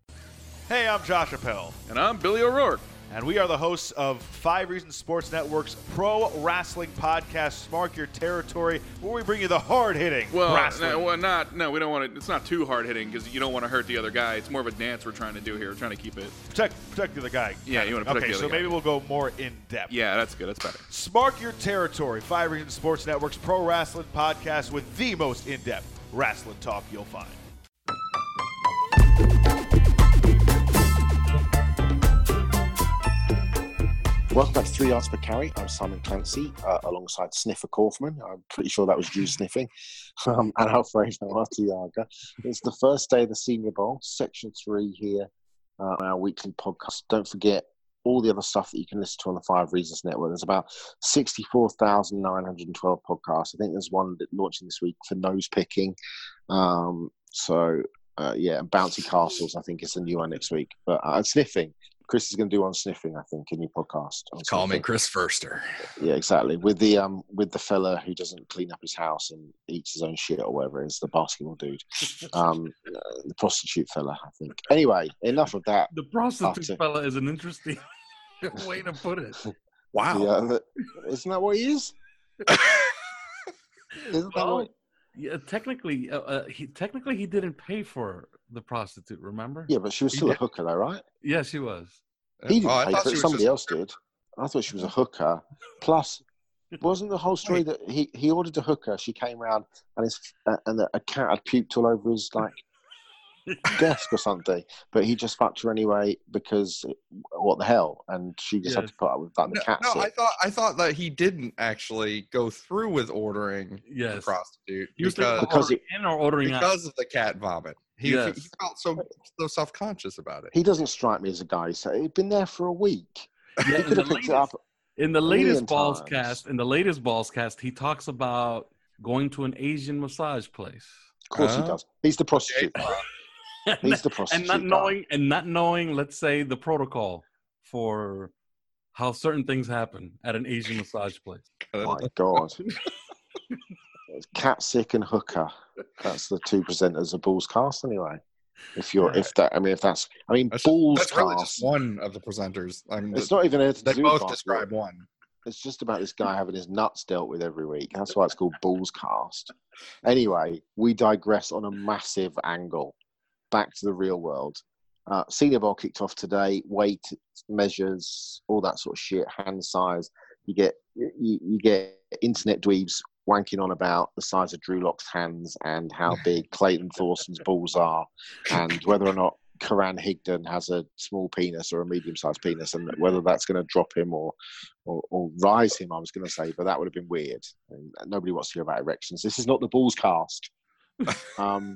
[SPEAKER 8] Hey, I'm Josh Appel,
[SPEAKER 9] And I'm Billy O'Rourke.
[SPEAKER 8] and we are the hosts of Five Reasons Sports Network's pro wrestling podcast, Mark Your Territory, where we bring you the hard-hitting
[SPEAKER 9] Well,
[SPEAKER 8] wrestling.
[SPEAKER 9] no, well, not no, we don't want to. It's not too hard hitting because you don't want to hurt the other guy. It's more of a dance we're trying to do here. We're trying to keep it.
[SPEAKER 8] protect, protect the other guy.
[SPEAKER 9] Yeah, you wanna protect
[SPEAKER 8] Okay,
[SPEAKER 9] the other
[SPEAKER 8] so
[SPEAKER 9] guy.
[SPEAKER 8] maybe we'll go more in depth.
[SPEAKER 9] Yeah, that's good. That's better.
[SPEAKER 8] Mark Your Territory, Five Reasons Sports Network's pro wrestling podcast with the most in-depth wrestling talk you'll find.
[SPEAKER 4] Welcome back to Three Yards Per Carry. I'm Simon Clancy, uh, alongside Sniffer Kaufman. I'm pretty sure that was Drew sniffing. Um, and Alfredo Artiaga. It's the first day of the Senior Bowl, Section three here uh, on our weekly podcast. Don't forget all the other stuff that you can listen to on the Five Reasons Network. There's about sixty-four thousand nine hundred twelve podcasts. I think there's one that launching this week for nose picking. Um, so, uh, yeah, and Bouncy Castles, I think, is the new one next week. But uh, sniffing. Chris is going to do on sniffing, I think, in your podcast.
[SPEAKER 3] Call me Chris Furster.
[SPEAKER 4] Yeah, exactly. With the um, with the fella who doesn't clean up his house and eats his own shit or whatever it is, the basketball dude, um, uh, the prostitute fella, I think. Anyway, enough of that.
[SPEAKER 2] The prostitute
[SPEAKER 4] After-
[SPEAKER 2] fella is an interesting way to put it.
[SPEAKER 3] Wow.
[SPEAKER 4] Yeah, that, isn't that what he is? Isn't that
[SPEAKER 2] Well,
[SPEAKER 4] what?
[SPEAKER 2] yeah, technically, uh, uh, he technically he didn't pay for the prostitute. Remember?
[SPEAKER 4] Yeah, but she was
[SPEAKER 2] He
[SPEAKER 4] still a
[SPEAKER 2] did.
[SPEAKER 4] hooker, though, right?
[SPEAKER 2] Yeah, she was.
[SPEAKER 4] He didn't
[SPEAKER 3] Oh, I
[SPEAKER 4] pay
[SPEAKER 3] thought
[SPEAKER 4] for
[SPEAKER 3] she
[SPEAKER 4] it.
[SPEAKER 3] was
[SPEAKER 4] Somebody
[SPEAKER 3] just-
[SPEAKER 4] else did. I thought she was a hooker. Plus, wasn't the whole story that he, he ordered a hooker? She came round and his uh, and a cat had puked all over his like desk or something. But he just fucked her anyway because what the hell? And she just had
[SPEAKER 2] Yes.
[SPEAKER 4] to put up with that. The
[SPEAKER 3] No,
[SPEAKER 4] cat
[SPEAKER 3] no,
[SPEAKER 4] sick.
[SPEAKER 3] I thought I thought that he didn't actually go through with ordering the
[SPEAKER 2] Yes.
[SPEAKER 3] prostitute
[SPEAKER 2] You was
[SPEAKER 3] because,
[SPEAKER 2] thinking
[SPEAKER 4] Because
[SPEAKER 2] ordering in or ordering out.
[SPEAKER 3] because of the cat vomit. He,
[SPEAKER 2] Yes.
[SPEAKER 3] he felt so so self conscious about it.
[SPEAKER 4] He doesn't strike me as a guy. So he'd been there for a week.
[SPEAKER 2] Yeah,
[SPEAKER 4] He
[SPEAKER 2] in
[SPEAKER 4] could
[SPEAKER 2] the
[SPEAKER 4] have picked it
[SPEAKER 2] latest-
[SPEAKER 4] up.
[SPEAKER 2] In the
[SPEAKER 4] million
[SPEAKER 2] latest balls
[SPEAKER 4] times.
[SPEAKER 2] cast, in the latest balls cast, he talks about going to an Asian massage place.
[SPEAKER 4] Of course he
[SPEAKER 3] Uh,
[SPEAKER 4] does. He's the prostitute.
[SPEAKER 2] and,
[SPEAKER 4] He's the
[SPEAKER 2] and
[SPEAKER 4] prostitute.
[SPEAKER 2] not
[SPEAKER 4] guy.
[SPEAKER 2] knowing and not knowing, let's say, the protocol for how certain things happen at an Asian massage place.
[SPEAKER 4] My God. It's cat sick and hooker. That's the two presenters of Balls Cast anyway. If you're, if that, I mean, if that's, I mean,
[SPEAKER 3] That's,
[SPEAKER 4] Balls
[SPEAKER 3] that's really
[SPEAKER 4] Cast.
[SPEAKER 3] just one of the presenters. I mean,
[SPEAKER 4] It's
[SPEAKER 3] the-
[SPEAKER 4] not even anything
[SPEAKER 3] they
[SPEAKER 4] to do
[SPEAKER 3] both
[SPEAKER 4] with basketball.
[SPEAKER 3] describe one.
[SPEAKER 4] It's just about this guy having his nuts dealt with every week. That's why it's called Balls Cast. Anyway, we digress on a massive angle. Back to the real world. Uh, Senior Bowl kicked off today. Weight measures, all that sort of shit. Hand size. You get you, you get internet dweebs wanking on about the size of Drew Lock's hands and how big Clayton Thorson's balls are, and whether or not Karan Higdon has a small penis or a medium-sized penis, and whether that's going to drop him or, or or rise him, I was going to say, but that would have been weird. And nobody wants to hear about erections. This is not the Bulls cast. Um.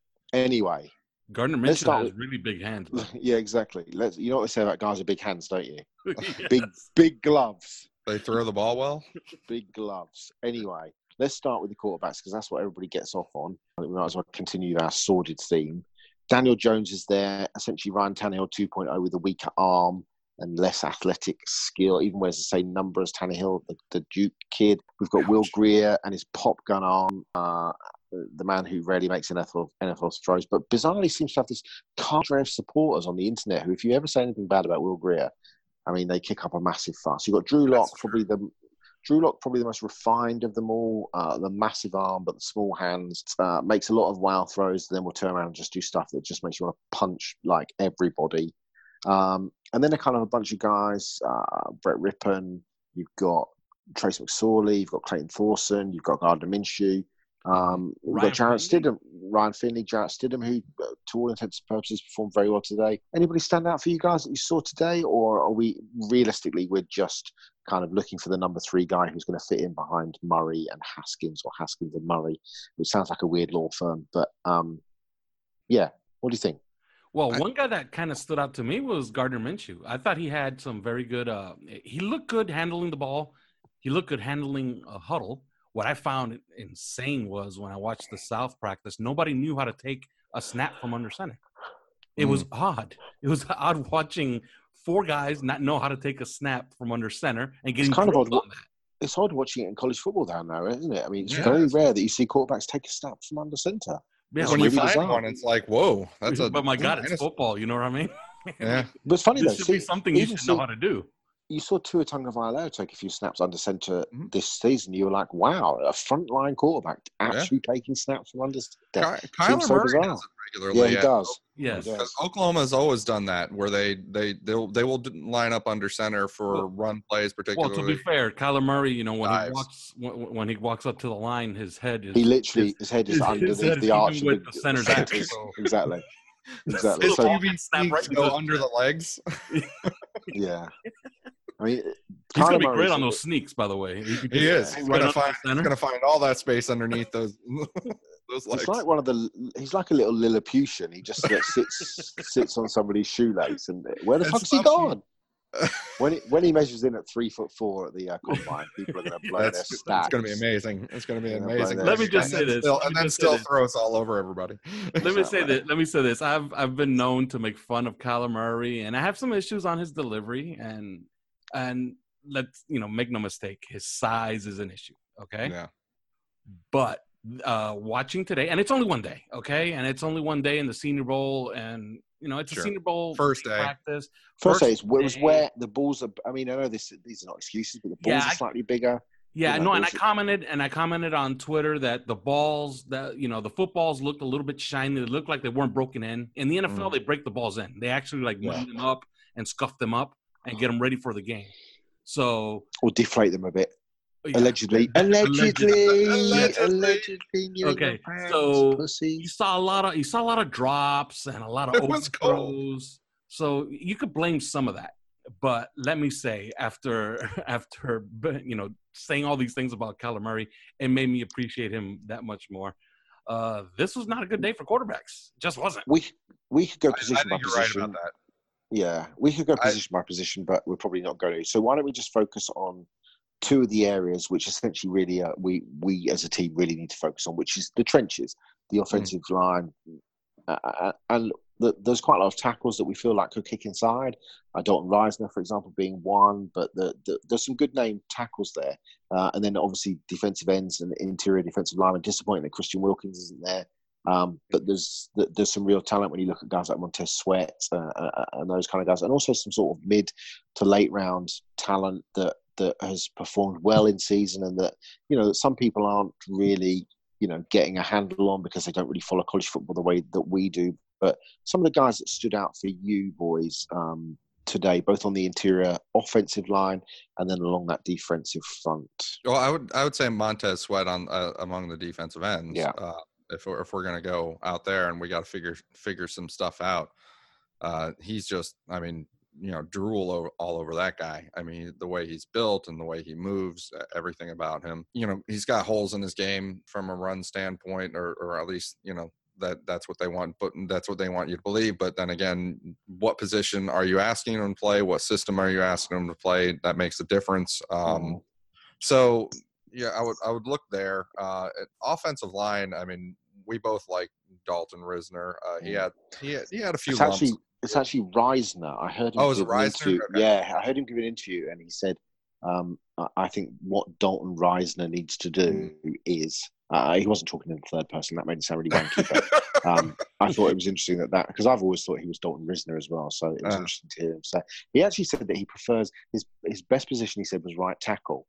[SPEAKER 4] Anyway,
[SPEAKER 2] Gardner
[SPEAKER 4] let's
[SPEAKER 2] Minshew
[SPEAKER 4] start
[SPEAKER 2] has
[SPEAKER 4] with-
[SPEAKER 2] really big hands. man.
[SPEAKER 4] yeah, exactly. Let's. You know what they say about guys with big hands, don't you?
[SPEAKER 2] Yes.
[SPEAKER 4] Big, big gloves.
[SPEAKER 3] They throw the ball well.
[SPEAKER 4] Big gloves. Anyway, let's start with the quarterbacks because that's what everybody gets off on. I think we might as well continue our sordid theme. Daniel Jones is there, essentially Ryan Tannehill two point oh with a weaker arm and less athletic skill, even wears the same number as Tannehill, the, the Duke kid. We've got Will Greer and his pop gun arm, uh, the man who rarely makes N F L, N F L throws, but bizarrely seems to have this cadre of supporters on the internet who, if you ever say anything bad about Will Greer, I mean, they kick up a massive fuss. You've got Drew Lock, probably the Drew Lock, probably the most refined of them all. Uh, the massive arm, but the small hands. Uh, makes a lot of wild throws, then will turn around and just do stuff that just makes you want to punch like everybody. Um, and then a kind of a bunch of guys, uh, Brett Rippon. You've got Trace McSorley. You've got Clayton Thorson. You've got Gardner Minshew. Um, we've
[SPEAKER 2] Ryan
[SPEAKER 4] got Jarrett
[SPEAKER 2] Finley.
[SPEAKER 4] Stidham, Ryan Finley, Jarrett Stidham, who, uh, to all intents and purposes, performed very well today. Anybody stand out for you guys that you saw today, or are we realistically we're just kind of looking for the number three guy who's going to fit in behind Murray and Haskins, or Haskins and Murray, which sounds like a weird law firm, but um, yeah, what do you think?
[SPEAKER 2] Well, one guy that kind of stood out to me was Gardner Minshew. I thought he had some very good. Uh, he looked good handling the ball. He looked good handling a huddle. What I found insane was when I watched the South practice, nobody knew how to take a snap from under center. It was odd. It was odd watching four guys not know how to take a snap from under center and getting
[SPEAKER 4] It's kind of
[SPEAKER 2] drilled
[SPEAKER 4] odd.
[SPEAKER 2] on that.
[SPEAKER 4] It's odd watching it in college football down there, isn't it? I mean, it's
[SPEAKER 3] Yeah,
[SPEAKER 4] very
[SPEAKER 3] it's-
[SPEAKER 4] rare that you see quarterbacks take a snap from under center.
[SPEAKER 2] Yeah,
[SPEAKER 4] It's
[SPEAKER 3] When you
[SPEAKER 4] really
[SPEAKER 3] find
[SPEAKER 4] bizarre.
[SPEAKER 3] one, it's like, whoa, that's a.
[SPEAKER 2] but my God,
[SPEAKER 3] that's
[SPEAKER 2] it's
[SPEAKER 3] a-
[SPEAKER 2] football. You know what I mean?
[SPEAKER 3] Yeah.
[SPEAKER 4] But it's funny though.
[SPEAKER 2] This should be
[SPEAKER 4] see,
[SPEAKER 2] something you
[SPEAKER 4] even
[SPEAKER 2] should know
[SPEAKER 4] see-
[SPEAKER 2] how to do.
[SPEAKER 4] You saw Tua Tagovailoa take a few snaps under center
[SPEAKER 3] Mhm.
[SPEAKER 4] this season. You were like, "Wow, a frontline quarterback actually taking snaps from under center."
[SPEAKER 3] Ky- Kyler
[SPEAKER 4] so
[SPEAKER 3] Murray
[SPEAKER 4] bizarre.
[SPEAKER 3] does it regularly.
[SPEAKER 4] Yeah, he
[SPEAKER 3] at-
[SPEAKER 4] does.
[SPEAKER 2] Yes.
[SPEAKER 4] Yeah.
[SPEAKER 3] Because Oklahoma's always done that, where they they they'll, they will d- line up under center for
[SPEAKER 2] Well-
[SPEAKER 3] run plays,
[SPEAKER 2] Well,
[SPEAKER 3] particularly.
[SPEAKER 2] to be fair, Kyler Murray, you know, when
[SPEAKER 3] Dives.
[SPEAKER 2] he walks when, when he walks up to the line, his head is
[SPEAKER 4] He literally, his head is
[SPEAKER 2] his- his
[SPEAKER 4] underneath
[SPEAKER 2] head is
[SPEAKER 4] the arch
[SPEAKER 2] even
[SPEAKER 4] of
[SPEAKER 2] with the center's axe,
[SPEAKER 4] centers.
[SPEAKER 2] so-
[SPEAKER 4] Exactly. Exactly.
[SPEAKER 3] His
[SPEAKER 2] So-
[SPEAKER 4] So,
[SPEAKER 2] ball
[SPEAKER 3] Q B
[SPEAKER 2] gets snapped right
[SPEAKER 3] sneaks go
[SPEAKER 2] into-
[SPEAKER 3] under the legs.
[SPEAKER 4] yeah. I mean,
[SPEAKER 2] He's gonna
[SPEAKER 4] Kyler
[SPEAKER 2] be great
[SPEAKER 4] Murray's
[SPEAKER 2] on
[SPEAKER 4] a-
[SPEAKER 2] those sneaks, by the way. He, could
[SPEAKER 3] He
[SPEAKER 2] just
[SPEAKER 3] is. He's
[SPEAKER 2] right
[SPEAKER 3] gonna
[SPEAKER 2] up the
[SPEAKER 3] find. He's
[SPEAKER 2] center.
[SPEAKER 3] gonna find all that space underneath those those legs.
[SPEAKER 4] He's like one of the. He's like a little Lilliputian. He just like, sits sits on somebody's shoelace, and where the
[SPEAKER 3] It's
[SPEAKER 4] fuck's he
[SPEAKER 3] about-
[SPEAKER 4] gone? When he, when he measures in at three foot four at the uh, combine, people are going to blow
[SPEAKER 3] That's,
[SPEAKER 4] their
[SPEAKER 3] that's
[SPEAKER 4] stacks.
[SPEAKER 3] going to be amazing. It's going to be
[SPEAKER 4] Yeah, blow
[SPEAKER 3] amazing.
[SPEAKER 4] their
[SPEAKER 2] Let me just
[SPEAKER 3] And
[SPEAKER 2] say
[SPEAKER 3] then
[SPEAKER 2] this.
[SPEAKER 3] still-
[SPEAKER 2] Let
[SPEAKER 3] and
[SPEAKER 2] me
[SPEAKER 3] then
[SPEAKER 2] just say
[SPEAKER 3] still
[SPEAKER 2] this.
[SPEAKER 3] throws all over everybody.
[SPEAKER 2] Let me say that. Let me say this. I've I've been known to make fun of Kyler Murray, and I have some issues on his delivery. And and let's you know make no mistake, his size is an issue. Okay,
[SPEAKER 3] Yeah.
[SPEAKER 2] but uh, watching today, and it's only one day. Okay, and it's only one day in the Senior Bowl, and you know it's
[SPEAKER 3] Sure.
[SPEAKER 2] a Senior Bowl
[SPEAKER 3] First day.
[SPEAKER 2] practice.
[SPEAKER 4] First,
[SPEAKER 2] First
[SPEAKER 4] day, it was
[SPEAKER 2] day.
[SPEAKER 4] where the balls are. I mean, I know this; these are not excuses, but the balls
[SPEAKER 2] Yeah,
[SPEAKER 4] are
[SPEAKER 2] I-
[SPEAKER 4] slightly bigger.
[SPEAKER 2] Yeah,
[SPEAKER 4] You know,
[SPEAKER 2] no, and I
[SPEAKER 4] those-
[SPEAKER 2] commented and I commented on Twitter that the balls that you know the footballs looked a little bit shiny. They looked like they weren't broken in. In the N F L,
[SPEAKER 3] Mm.
[SPEAKER 2] they break the balls in. They actually like
[SPEAKER 4] Yeah.
[SPEAKER 2] wind them up and scuff them up and get them ready for the game. So
[SPEAKER 4] Or deflate them a bit.
[SPEAKER 2] yeah.
[SPEAKER 4] Allegedly.
[SPEAKER 2] Alleged-
[SPEAKER 4] Allegedly.
[SPEAKER 3] Allegedly.
[SPEAKER 4] Allegedly. New
[SPEAKER 2] Okay,
[SPEAKER 4] England fans,
[SPEAKER 2] so you
[SPEAKER 4] pussies.
[SPEAKER 2] saw a lot of you saw a lot of drops and a lot of
[SPEAKER 3] It was cold.
[SPEAKER 2] overthrows. So you could blame some of that. But let me say, after after you know saying all these things about Kyler Murray, it made me appreciate him that much more. Uh, this was not a good day for quarterbacks. Just wasn't.
[SPEAKER 4] We we could go
[SPEAKER 3] I, I
[SPEAKER 4] position by
[SPEAKER 3] think you're right
[SPEAKER 4] position.
[SPEAKER 3] about that.
[SPEAKER 4] Yeah, we could go
[SPEAKER 3] I-
[SPEAKER 4] position by position, but we're probably not going to. So why don't we just focus on two of the areas which essentially really uh, we we as a team really need to focus on, which is the trenches, the
[SPEAKER 3] Hmm.
[SPEAKER 4] offensive line, uh, uh, and the, there's quite a lot of tackles that we feel like could kick inside. Uh, Dalton Reisner, for example, being one, but the, the, there's some good name tackles there, uh, and then obviously defensive ends and interior defensive linemen. Disappointing that Christian Wilkins isn't there. Um, but there's there's some real talent when you look at guys like Montez Sweat uh, uh, and those kind of guys, and also some sort of mid to late round talent that that has performed well in season, and that you know that some people aren't really you know getting a handle on because they don't really follow college football the way that we do. But some of the guys that stood out for you boys um, today, both on the interior offensive line and then along that defensive front.
[SPEAKER 3] Well, I would I would say Montez Sweat on uh, among the defensive ends.
[SPEAKER 4] Yeah.
[SPEAKER 3] Uh, if we're if we're gonna go out there and we got to figure figure some stuff out. uh, he's just, I mean, you know, drool over, all over that guy. I mean, the way he's built and the way he moves, everything about him. You know, he's got holes in his game from a run standpoint, or, or at least, you know, that that's what they want, but that's what they want you to believe. But then again, what position are you asking him to play? What system are you asking him to play? That makes a difference. Um, mm-hmm. So yeah, I would, I would look there. Uh, at offensive line, I mean, we both like Dalton Risner. Uh, he had, he had, he had a few
[SPEAKER 4] it's
[SPEAKER 3] lumps.
[SPEAKER 4] Actually, it's actually Reisner. I heard him
[SPEAKER 3] oh, is it
[SPEAKER 4] give an
[SPEAKER 3] Reisner?
[SPEAKER 4] interview.
[SPEAKER 3] Okay.
[SPEAKER 4] Yeah, I heard him give an interview, and he said, um, I think what Dalton Reisner needs to do mm. is, uh, he wasn't talking in the third person. That made it sound really wanky. But um, I thought it was interesting that that, because I've always thought he was Dalton Risner as well. So it was uh. interesting to hear him say. He actually said that he prefers, his his best position, he said, was right tackle.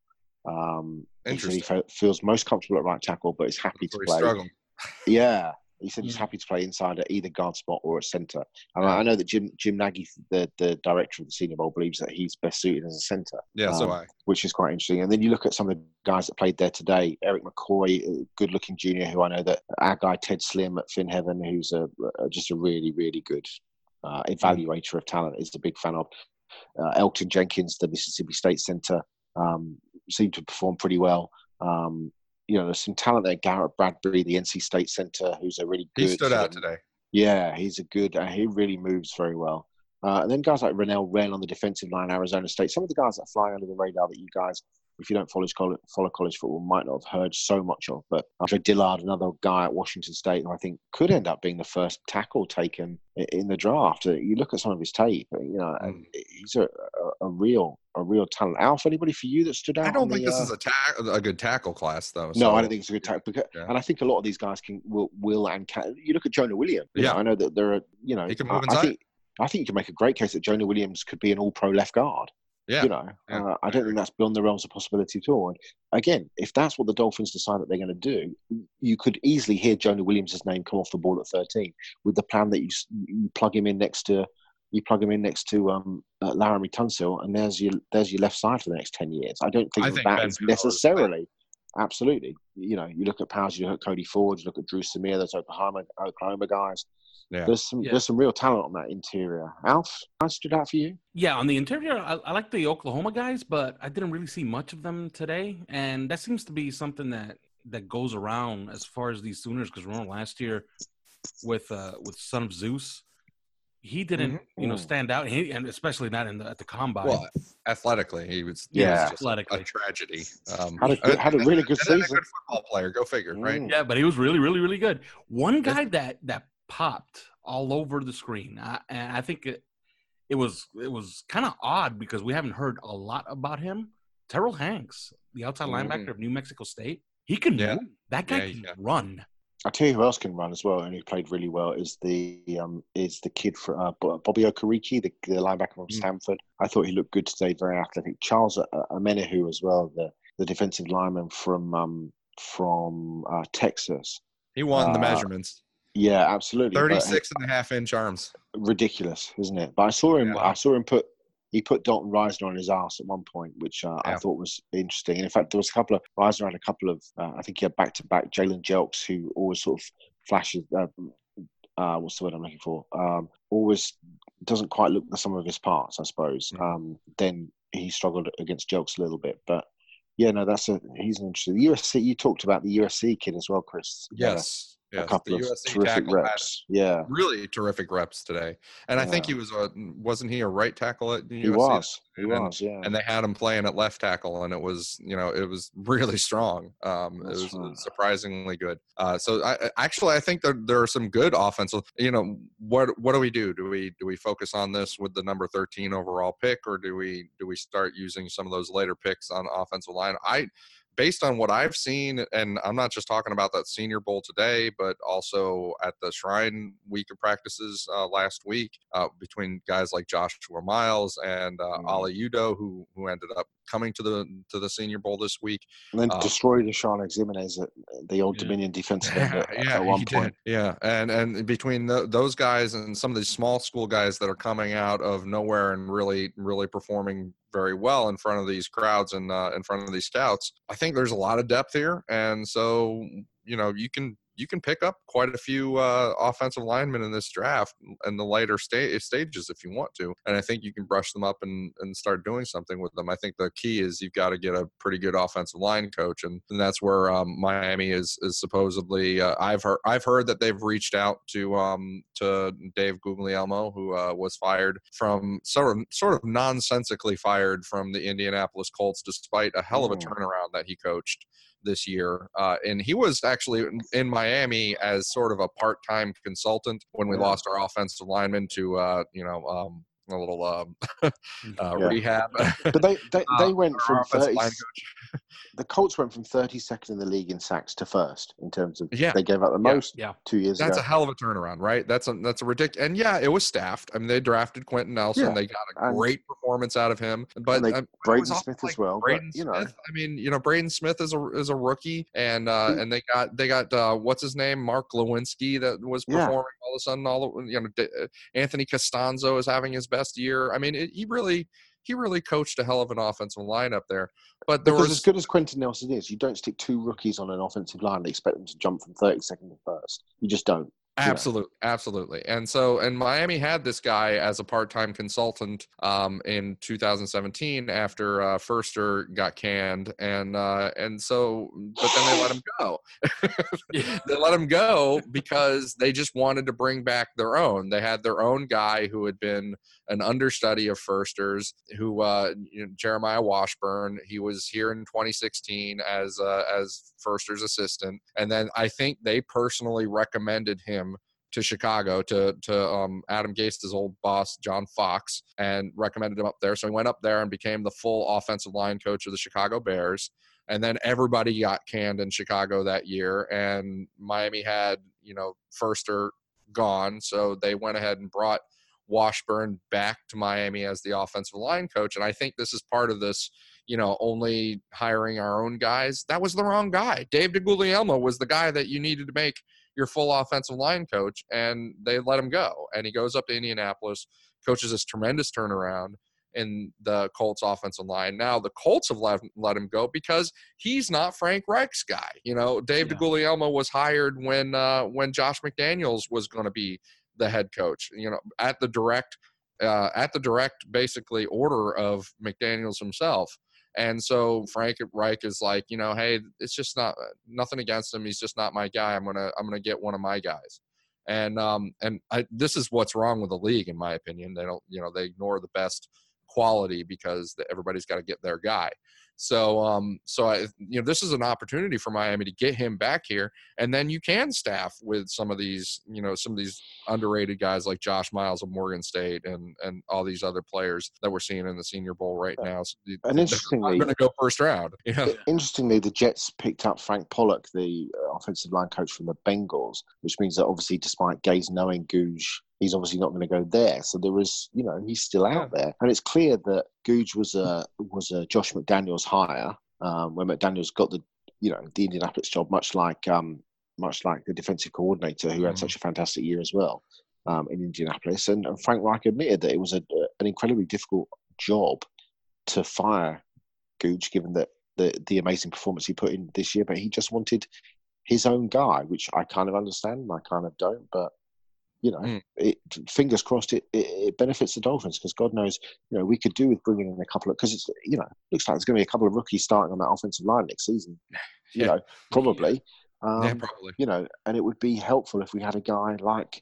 [SPEAKER 4] Um, he said he fe- feels most comfortable at right tackle, but is happy to play. Yeah. He said he's happy to play inside at either guard spot or at centre. And yeah. I know that Jim Jim Nagy, the, the director of the Senior Bowl, believes that he's best suited as a centre.
[SPEAKER 3] Yeah, um, so I.
[SPEAKER 4] Which is quite interesting. And then you look at some of the guys that played there today. Eric McCoy, good-looking junior, who I know that our guy Ted Slim at Finn Heaven, who's a, a just a really, really good uh, evaluator of talent, is a big fan of. Uh, Elton Jenkins, the Mississippi State centre, um, seemed to perform pretty well. Um, You know, there's some talent there. Garrett Bradbury, the N C State center, who's a really good.
[SPEAKER 3] He stood out today.
[SPEAKER 4] Yeah, he's a good. Uh, he really moves very well. Uh, and then guys like Renell Wren on the defensive line, Arizona State. Some of the guys that fly under the radar that you guys, if you don't follow college, follow college football, might not have heard so much of. But Andre Dillard, another guy at Washington State, who I think could end up being the first tackle taken in the draft. You look at some of his tape, you know, mm. he's a, a, a real, a real talent. Alf, anybody for you that stood out?
[SPEAKER 3] I don't
[SPEAKER 4] the,
[SPEAKER 3] think this
[SPEAKER 4] uh,
[SPEAKER 3] is a ta- a good tackle class, though.
[SPEAKER 4] So. No, I don't think it's a good tackle. Because,
[SPEAKER 3] yeah.
[SPEAKER 4] And I think a lot of these guys can will, will and can. You look at Jonah Williams. You
[SPEAKER 3] yeah,
[SPEAKER 4] know, I know that there are. You know,
[SPEAKER 3] he can move
[SPEAKER 4] I,
[SPEAKER 3] inside.
[SPEAKER 4] I think I think you can make a great case that Jonah Williams could be an All-Pro left guard.
[SPEAKER 3] Yeah,
[SPEAKER 4] you know,
[SPEAKER 3] yeah.
[SPEAKER 4] uh, I don't think that's beyond the realms of possibility at all. And again, if that's what the Dolphins decide that they're going to do, you could easily hear Jonah Williams' name come off the board at thirteen with the plan that you, you plug him in next to you plug him in next to um, uh, Laramie Tunsil, and there's your there's your left side for the next ten years. I don't think
[SPEAKER 3] I
[SPEAKER 4] that,
[SPEAKER 3] think
[SPEAKER 4] that
[SPEAKER 3] Ben
[SPEAKER 4] is
[SPEAKER 3] Powers,
[SPEAKER 4] necessarily. Absolutely, you know, you look at Powers, you look at Cody Ford, you look at Drew Samir, those Oklahoma Oklahoma guys.
[SPEAKER 3] Yeah.
[SPEAKER 4] There's some
[SPEAKER 2] yeah.
[SPEAKER 4] there's some real talent on that interior. Alf, I stood out for you.
[SPEAKER 2] Yeah, on the interior, I, I like the Oklahoma guys, but I didn't really see much of them today, and that seems to be something that, that goes around as far as these Sooners. Because remember last year with uh, with Son of Zeus, he didn't mm-hmm. you know stand out, he, and especially not in the, at the combine.
[SPEAKER 3] Well, athletically, he was
[SPEAKER 4] yeah,
[SPEAKER 3] he was just
[SPEAKER 2] athletically
[SPEAKER 3] a tragedy. Um,
[SPEAKER 4] had a, good, had a really good
[SPEAKER 3] and,
[SPEAKER 4] season.
[SPEAKER 3] And a good football player, go figure,
[SPEAKER 4] mm.
[SPEAKER 3] right?
[SPEAKER 2] Yeah, but he was really, really, really good. One guy that that popped all over the screen, I, and I think it it was it was kind of odd because we haven't heard a lot about him. Terrell Hanks, the outside mm. linebacker of New Mexico State, he can
[SPEAKER 3] yeah.
[SPEAKER 2] move. That guy
[SPEAKER 3] yeah,
[SPEAKER 2] can
[SPEAKER 3] yeah.
[SPEAKER 2] run.
[SPEAKER 4] I tell you who else can run as well, and who played really well is the um, is the kid for uh, Bobby Okereke, the, the linebacker from mm. Stanford. I thought he looked good today, very athletic. Charles Amenahu as well, the, the defensive lineman from um, from uh, Texas.
[SPEAKER 3] He won
[SPEAKER 4] uh,
[SPEAKER 3] the measurements.
[SPEAKER 4] Yeah, absolutely.
[SPEAKER 3] thirty-six and a half inch arms.
[SPEAKER 4] Ridiculous, isn't it? But I saw him.
[SPEAKER 3] Yeah.
[SPEAKER 4] I saw him put. He put Dalton Reisner on his ass at one point, which uh,
[SPEAKER 3] yeah.
[SPEAKER 4] I thought was interesting. And in fact, there was a couple of Reisner had a couple of. Uh, I think he had back to back Jalen Jelks, who always sort of flashes. Uh, uh, what's the word I'm looking for? Um, always doesn't quite look the sum of his parts, I suppose. Mm-hmm. Um, then he struggled against Jelks a little bit, but yeah, no, that's a he's an interesting. The U S C. You talked about the U S C kid as well, Chris.
[SPEAKER 3] Yes.
[SPEAKER 4] A
[SPEAKER 3] yes.
[SPEAKER 4] couple
[SPEAKER 3] the
[SPEAKER 4] of
[SPEAKER 3] U S C
[SPEAKER 4] terrific reps. Yeah.
[SPEAKER 3] Really terrific reps today. And yeah. I think he was a, wasn't he a right tackle at the
[SPEAKER 4] he
[SPEAKER 3] U S C?
[SPEAKER 4] Was. He
[SPEAKER 3] and,
[SPEAKER 4] was, yeah.
[SPEAKER 3] And they had him playing at left tackle, and it was, you know, it was really strong. Um, it was right. surprisingly good. Uh, so I actually, I think that there are some good offensive, you know, what, what do we do? Do we, do we focus on this with the number thirteen overall pick, or do we, do we start using some of those later picks on offensive line? I, Based on what I've seen, and I'm not just talking about that Senior Bowl today, but also at the Shrine week of practices uh, last week uh, between guys like Joshua Miles and uh, mm. Ali Udo, who who ended up coming to the to the Senior Bowl this week.
[SPEAKER 4] And then
[SPEAKER 3] um,
[SPEAKER 4] destroyed Deshaun Ximenez at the Old
[SPEAKER 2] yeah.
[SPEAKER 4] Dominion defensive end at,
[SPEAKER 3] yeah,
[SPEAKER 4] at one
[SPEAKER 3] he
[SPEAKER 4] point.
[SPEAKER 3] Did. Yeah, and and between the, those guys and some of these small school guys that are coming out of nowhere and really, really performing very well in front of these crowds and uh, in front of these scouts, I think there's a lot of depth here. And so, you know, you can you can pick up quite a few uh, offensive linemen in this draft in the later sta- stages if you want to. And I think you can brush them up and, and start doing something with them. I think the key is you've got to get a pretty good offensive line coach. And, and that's where um, Miami is, is supposedly, uh, I've heard, I've heard that they've reached out to, um, to Dave Guglielmo, who uh, was fired from sort of, sort of nonsensically fired from the Indianapolis Colts, despite a hell of a turnaround that he coached this year. Uh, and he was actually in, in Miami as sort of a part-time consultant when we yeah. lost our offensive lineman to, uh, you know, um, a little um, uh, yeah. rehab.
[SPEAKER 4] But they they, they
[SPEAKER 3] uh,
[SPEAKER 4] went from thirty. The Colts went from thirty-second in the league in sacks to first in terms of yeah. they gave up the
[SPEAKER 3] yeah.
[SPEAKER 4] most
[SPEAKER 2] yeah.
[SPEAKER 4] two years
[SPEAKER 3] that's
[SPEAKER 4] ago.
[SPEAKER 3] That's a hell of a turnaround, right? That's a that's a ridiculous. And yeah, it was staffed. I mean, they drafted Quentin Nelson. Yeah. They got a and, great performance out of him. But
[SPEAKER 4] and they,
[SPEAKER 3] um,
[SPEAKER 4] Braden Smith
[SPEAKER 3] like
[SPEAKER 4] as well.
[SPEAKER 3] Braden
[SPEAKER 4] but, you know,
[SPEAKER 3] Smith. I mean, you know, Braden Smith is a is a rookie, and uh, and they got they got uh, what's his name, Mark Lewinsky, that was performing yeah. all of a sudden. All of, you know, Anthony Costanzo is having his best year. I mean, it, he really. He really coached a hell of an offensive line up there. But there
[SPEAKER 4] because
[SPEAKER 3] was,
[SPEAKER 4] as good as Quentin Nelson is, you don't stick two rookies on an offensive line and expect them to jump from thirty-second to first. You just don't.
[SPEAKER 3] Absolutely, you know? absolutely. And so, and Miami had this guy as a part-time consultant um, in two thousand seventeen after uh, Firster got canned, and uh, and so, but then they let him go. They let him go because they just wanted to bring back their own. They had their own guy who had been an understudy of Firster's, who uh, you know, Jeremiah Washburn. He was here in twenty sixteen as uh, as Firster's assistant, and then I think they personally recommended him to Chicago to to um, Adam Gase's old boss, John Fox, and recommended him up there. So he went up there and became the full offensive line coach of the Chicago Bears. And then everybody got canned in Chicago that year, and Miami had, you know, Firster gone. So they went ahead and brought Washburn back to Miami as the offensive line coach. And I think this is part of this, you know, only hiring our own guys. That was the wrong guy. Dave DeGuglielmo was the guy that you needed to make your full offensive line coach, and they let him go. And he goes up to Indianapolis, coaches this tremendous turnaround in the Colts offensive line. Now the Colts have let, let him go because he's not Frank Reich's guy. You know, Dave yeah. DeGuglielmo was hired when uh, when Josh McDaniels was going to be the head coach, you know, at the direct uh, at the direct basically order of McDaniels himself. And so Frank Reich is like, you know, hey, it's just not nothing against him. He's just not my guy. I'm gonna I'm gonna get one of my guys. And um and I, this is what's wrong with the league, in my opinion. They don't, you know, they ignore the best quality because everybody's got to get their guy. So, um, so I, you know, this is an opportunity for Miami to get him back here, and then you can staff with some of these, you know, some of these underrated guys like Josh Miles of Morgan State and and all these other players that we're seeing in the Senior Bowl right now. So
[SPEAKER 4] and interestingly,
[SPEAKER 3] I'm going to go first round. Yeah.
[SPEAKER 4] Interestingly, the Jets picked up Frank Pollock, the offensive line coach from the Bengals, which means that obviously, despite Gase knowing Googe, he's obviously not going to go there. So there is, you know, he's still out there. And it's clear that Googe was a was a Josh McDaniels hire um, when McDaniels got the, you know, the Indianapolis job, much like um, much like the defensive coordinator who mm-hmm. had such a fantastic year as well um, in Indianapolis. And, and Frank Reich admitted that it was a, an incredibly difficult job to fire Googe, given that the the amazing performance he put in this year. But he just wanted his own guy, which I kind of understand and I kind of don't, but you know, mm. it, fingers crossed it, it, it benefits the Dolphins, because God knows, you know, we could do with bringing in a couple of, because it's, you know, looks like there's going to be a couple of rookies starting on that offensive line next season, you yeah. know, probably. Um,
[SPEAKER 3] yeah, probably.
[SPEAKER 4] You know, and it would be helpful if we had a guy like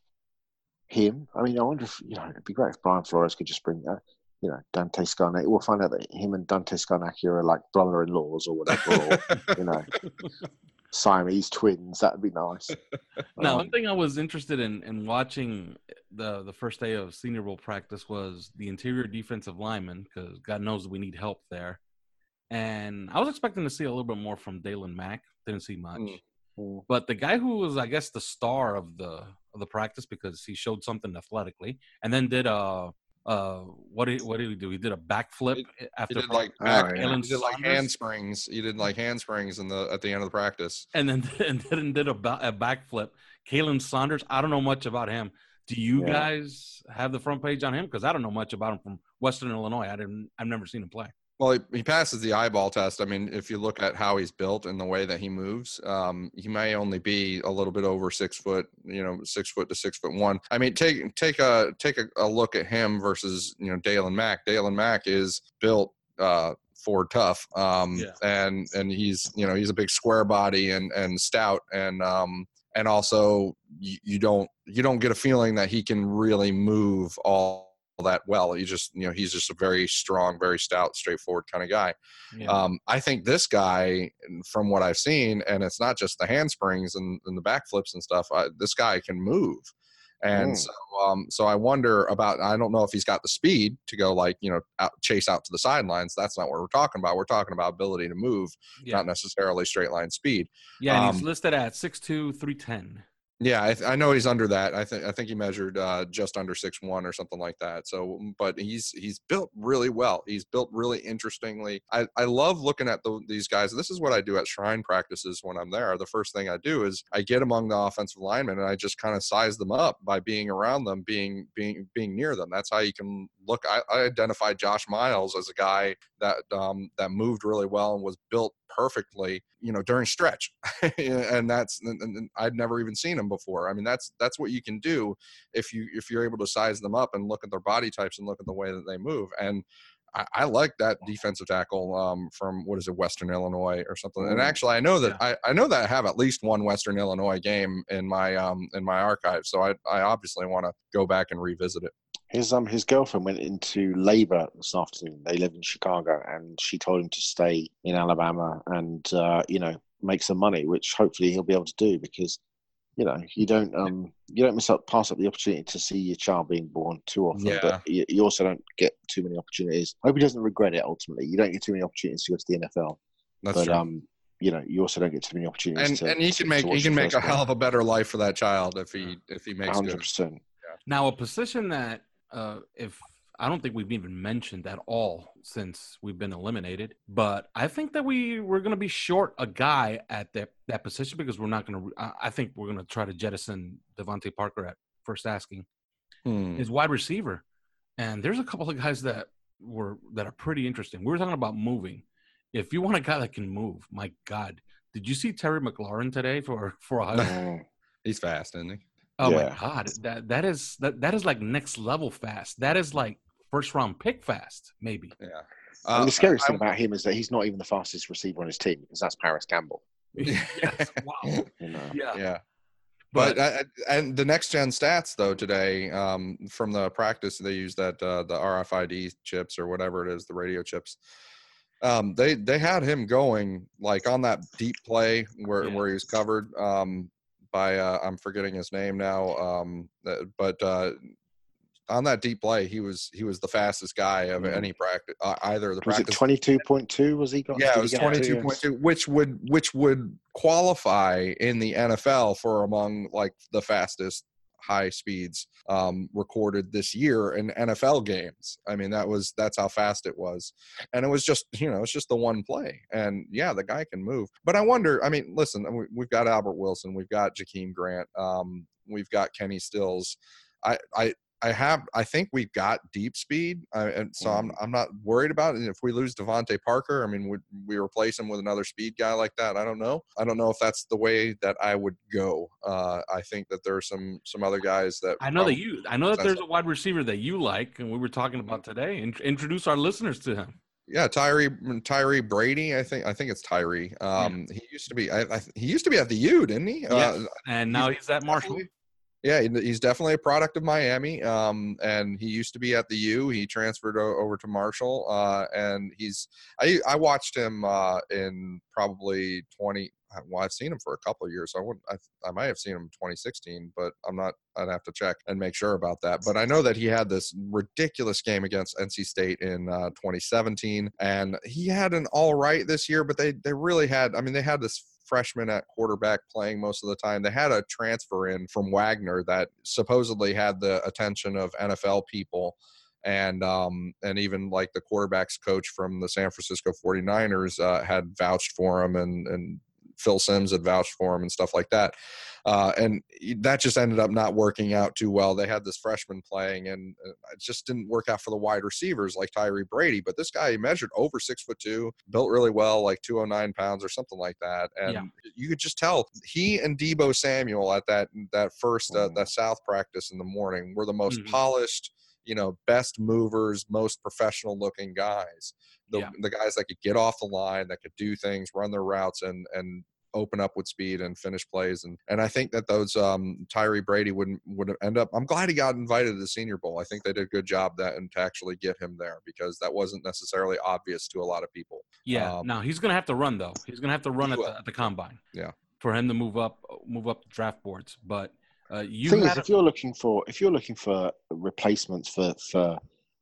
[SPEAKER 4] him. I mean, I wonder if, you know, it'd be great if Brian Flores could just bring, uh, you know, Dante Scarnecchia. We'll find out that him and Dante Scarnecchia are like brother-in-laws or whatever, or, you know. Siamese twins. That would be nice.
[SPEAKER 2] Now,
[SPEAKER 4] um,
[SPEAKER 2] one thing I was interested in in watching the the first day of Senior Bowl practice was the interior defensive lineman, because God knows we need help there. And I was expecting to see a little bit more from Dalen Mack. Didn't see much. Mm-hmm. But the guy who was, I guess, the star of the of the practice, because he showed something athletically, and then did a uh what did what did he do? He did a backflip after
[SPEAKER 3] he did like back,
[SPEAKER 4] oh, yeah.
[SPEAKER 3] he did like handsprings. He did like handsprings in the at the end of the practice,
[SPEAKER 2] and then and then did a, a backflip. Kalen Saunders. I don't know much about him. Do you yeah. guys have the front page on him? Because I don't know much about him from Western Illinois. I didn't. I've never seen him play.
[SPEAKER 3] Well, he, he passes the eyeball test. I mean, if you look at how he's built and the way that he moves, um, he may only be a little bit over six foot, you know, six foot to six foot one. I mean, take take a take a, a look at him versus, you know, Dalen Mack. Dalen Mack is built uh, for tough, um,
[SPEAKER 2] Yeah.
[SPEAKER 3] and and he's you know he's a big square body and and stout, and um, and also you, you don't you don't get a feeling that he can really move all that well. He just, you know, he's just a very strong, very stout, straightforward kind of guy.
[SPEAKER 2] Yeah.
[SPEAKER 3] Um, I think this guy, from what I've seen, and it's not just the handsprings and, and the backflips and stuff, I, this guy can move. And
[SPEAKER 4] Mm.
[SPEAKER 3] so, um, so I wonder about, I don't know if he's got the speed to go like, you know, out, chase out to the sidelines. That's not what we're talking about. We're talking about ability to move,
[SPEAKER 2] Yeah.
[SPEAKER 3] not necessarily straight line speed.
[SPEAKER 2] Yeah, and he's
[SPEAKER 3] Um,
[SPEAKER 2] listed at six two, three ten.
[SPEAKER 3] Yeah, I, th- I know he's under that. I think I think he measured uh, just under six one or something like that. So, but he's he's built really well. He's built really interestingly. I, I love looking at the, these guys. This is what I do at Shrine practices when I'm there. The first thing I do is I get among the offensive linemen and I just kind of size them up by being around them, being being being near them. That's how you can look. I, I identified Josh Miles as a guy that um, that moved really well and was built perfectly, you know, during stretch. And that's, and, and I'd never even seen him before. I mean, that's, that's what you can do if you, if you're able to size them up and look at their body types and look at the way that they move. And I, I like that defensive tackle um, from, what is it, Western Illinois or something. And actually I know that
[SPEAKER 2] Yeah.
[SPEAKER 3] I, I know that I have at least one Western Illinois game in my, um, in my archive. So I, I obviously want to go back and revisit it.
[SPEAKER 4] His um his girlfriend went into labour this afternoon. They live in Chicago, and she told him to stay in Alabama and uh, you know, make some money, which hopefully he'll be able to do, because you know you don't um you don't miss up pass up the opportunity to see your child being born too often.
[SPEAKER 3] Yeah.
[SPEAKER 4] But you, you also don't get too many opportunities. I hope he doesn't regret it. Ultimately, you don't get too many opportunities to go to the N F L.
[SPEAKER 3] That's
[SPEAKER 4] but
[SPEAKER 3] true.
[SPEAKER 4] um you know you also don't get too many opportunities.
[SPEAKER 3] And,
[SPEAKER 4] to,
[SPEAKER 3] and he
[SPEAKER 4] to-
[SPEAKER 3] can
[SPEAKER 4] to
[SPEAKER 3] make,
[SPEAKER 4] watch
[SPEAKER 3] he can
[SPEAKER 4] the
[SPEAKER 3] make
[SPEAKER 4] first
[SPEAKER 3] a
[SPEAKER 4] game.
[SPEAKER 3] hell of a better life for that child if he, if he makes
[SPEAKER 4] one hundred
[SPEAKER 3] good.
[SPEAKER 4] percent.
[SPEAKER 2] Now, a position that uh, if I don't think we've even mentioned at all since we've been eliminated, but I think that we we're going to be short a guy at that that position because we're not going to. I I think we're going to try to jettison Devontae Parker at first asking.
[SPEAKER 3] Hmm.
[SPEAKER 2] His wide receiver, and there's a couple of guys that were that are pretty interesting. We were talking about moving. If you want a guy that can move, my God, did you see Terry McLaurin today for for Ohio?
[SPEAKER 4] Mm.
[SPEAKER 3] He's fast, isn't he?
[SPEAKER 2] Oh
[SPEAKER 4] Yeah.
[SPEAKER 2] my God, that that is that that is like next level fast. That is like first round pick fast, maybe.
[SPEAKER 3] Yeah.
[SPEAKER 4] And
[SPEAKER 3] Uh,
[SPEAKER 4] the scariest
[SPEAKER 3] I-
[SPEAKER 4] thing about him is that he's not even the fastest receiver on his team, because that's Paris Campbell.
[SPEAKER 2] Yes, wow.
[SPEAKER 4] You know.
[SPEAKER 2] Yeah,
[SPEAKER 3] yeah.
[SPEAKER 2] but,
[SPEAKER 3] But uh, and the next gen stats though today um, from the practice they use that uh, the R F I D chips or whatever it is, the radio chips. Um, they they had him going like on that deep play where
[SPEAKER 2] Yeah.
[SPEAKER 3] where he was covered um, by uh, I'm forgetting his name now, um, uh, but uh, on that deep play he was he was the fastest guy of
[SPEAKER 4] Mm.
[SPEAKER 3] any practice uh, either the
[SPEAKER 4] Was it
[SPEAKER 3] practice.
[SPEAKER 4] twenty-two point two? Was he got?
[SPEAKER 3] Yeah,
[SPEAKER 4] did
[SPEAKER 3] it
[SPEAKER 4] he
[SPEAKER 3] was
[SPEAKER 4] get up to?
[SPEAKER 3] twenty-two point two, which would which would qualify in the N F L for among like the fastest high speeds um, recorded this year in N F L games. I mean, that was that's how fast it was, and it was just you know it's just the one play, and yeah, the guy can move. But I wonder. I mean, listen, we- we've got Albert Wilson, we've got Jakeem Grant, um, we've got Kenny Stills. I I. I have. I think we've got deep speed, uh, and so I'm. I'm not worried about it. If we lose Devontae Parker, I mean, would we replace him with another speed guy like that? I don't know. I don't know if that's the way that I would go. Uh, I think that there are some some other guys that
[SPEAKER 2] I know that
[SPEAKER 3] probably-
[SPEAKER 2] you. I know that
[SPEAKER 3] sense
[SPEAKER 2] there's a wide receiver that you like, and we were talking about today. In, introduce our listeners to him.
[SPEAKER 3] Yeah, Tyree Tyree Brady. I think I think it's Tyree. Um, he used to be. I, I, he used to be at the U, didn't he?
[SPEAKER 2] Yes,
[SPEAKER 3] Uh,
[SPEAKER 2] and now he's at Marshall.
[SPEAKER 3] definitely- Yeah, he- he's definitely a product of Miami. Um, and he used to be at the U. He transferred o- over to Marshall. Uh, and he's I I watched him uh, in probably twenty. Well, I've seen him for a couple of years. So I wouldn't. I, I might have seen him in twenty sixteen, but I'm not. I'd have to check and make sure about that. But I know that he had this ridiculous game against N C State in uh, twenty seventeen, and he had an all right this year. But they they really had. I mean, they had this freshman at quarterback playing most of the time. They had a transfer in from Wagner that supposedly had the attention of N F L people. And um, and even like the quarterback's coach from the San Francisco forty-niners uh, had vouched for him, and, and Phil Simms had vouched for him and stuff like that. Uh, and that just ended up not working out too well. They had this freshman playing, and it just didn't work out for the wide receivers like Tyree Brady. But this guy, he measured over six foot two, built really well, like two oh nine pounds or something like that. And
[SPEAKER 2] Yeah.
[SPEAKER 3] you could just tell he and Deebo Samuel at that that first uh, that South practice in the morning were the most
[SPEAKER 2] Mhm.
[SPEAKER 3] polished, you know, best movers, most professional looking guys. The
[SPEAKER 2] Yeah.
[SPEAKER 3] the guys that could get off the line, that could do things, run their routes, and and open up with speed and finish plays. And and I think that those um Tyree Brady wouldn't would end up. I'm glad he got invited to the Senior Bowl. I think they did a good job that and to actually get him there, because that wasn't necessarily obvious to a lot of people.
[SPEAKER 2] Yeah.
[SPEAKER 3] Um,
[SPEAKER 2] Now he's gonna have to run though. He's gonna have to run
[SPEAKER 3] He
[SPEAKER 2] at
[SPEAKER 3] will.
[SPEAKER 2] the, at the combine.
[SPEAKER 3] Yeah.
[SPEAKER 2] For him to move up, move up the draft boards. But uh, you
[SPEAKER 4] thing
[SPEAKER 2] had
[SPEAKER 4] is,
[SPEAKER 2] a-
[SPEAKER 4] if you're looking for if you're looking for replacements for for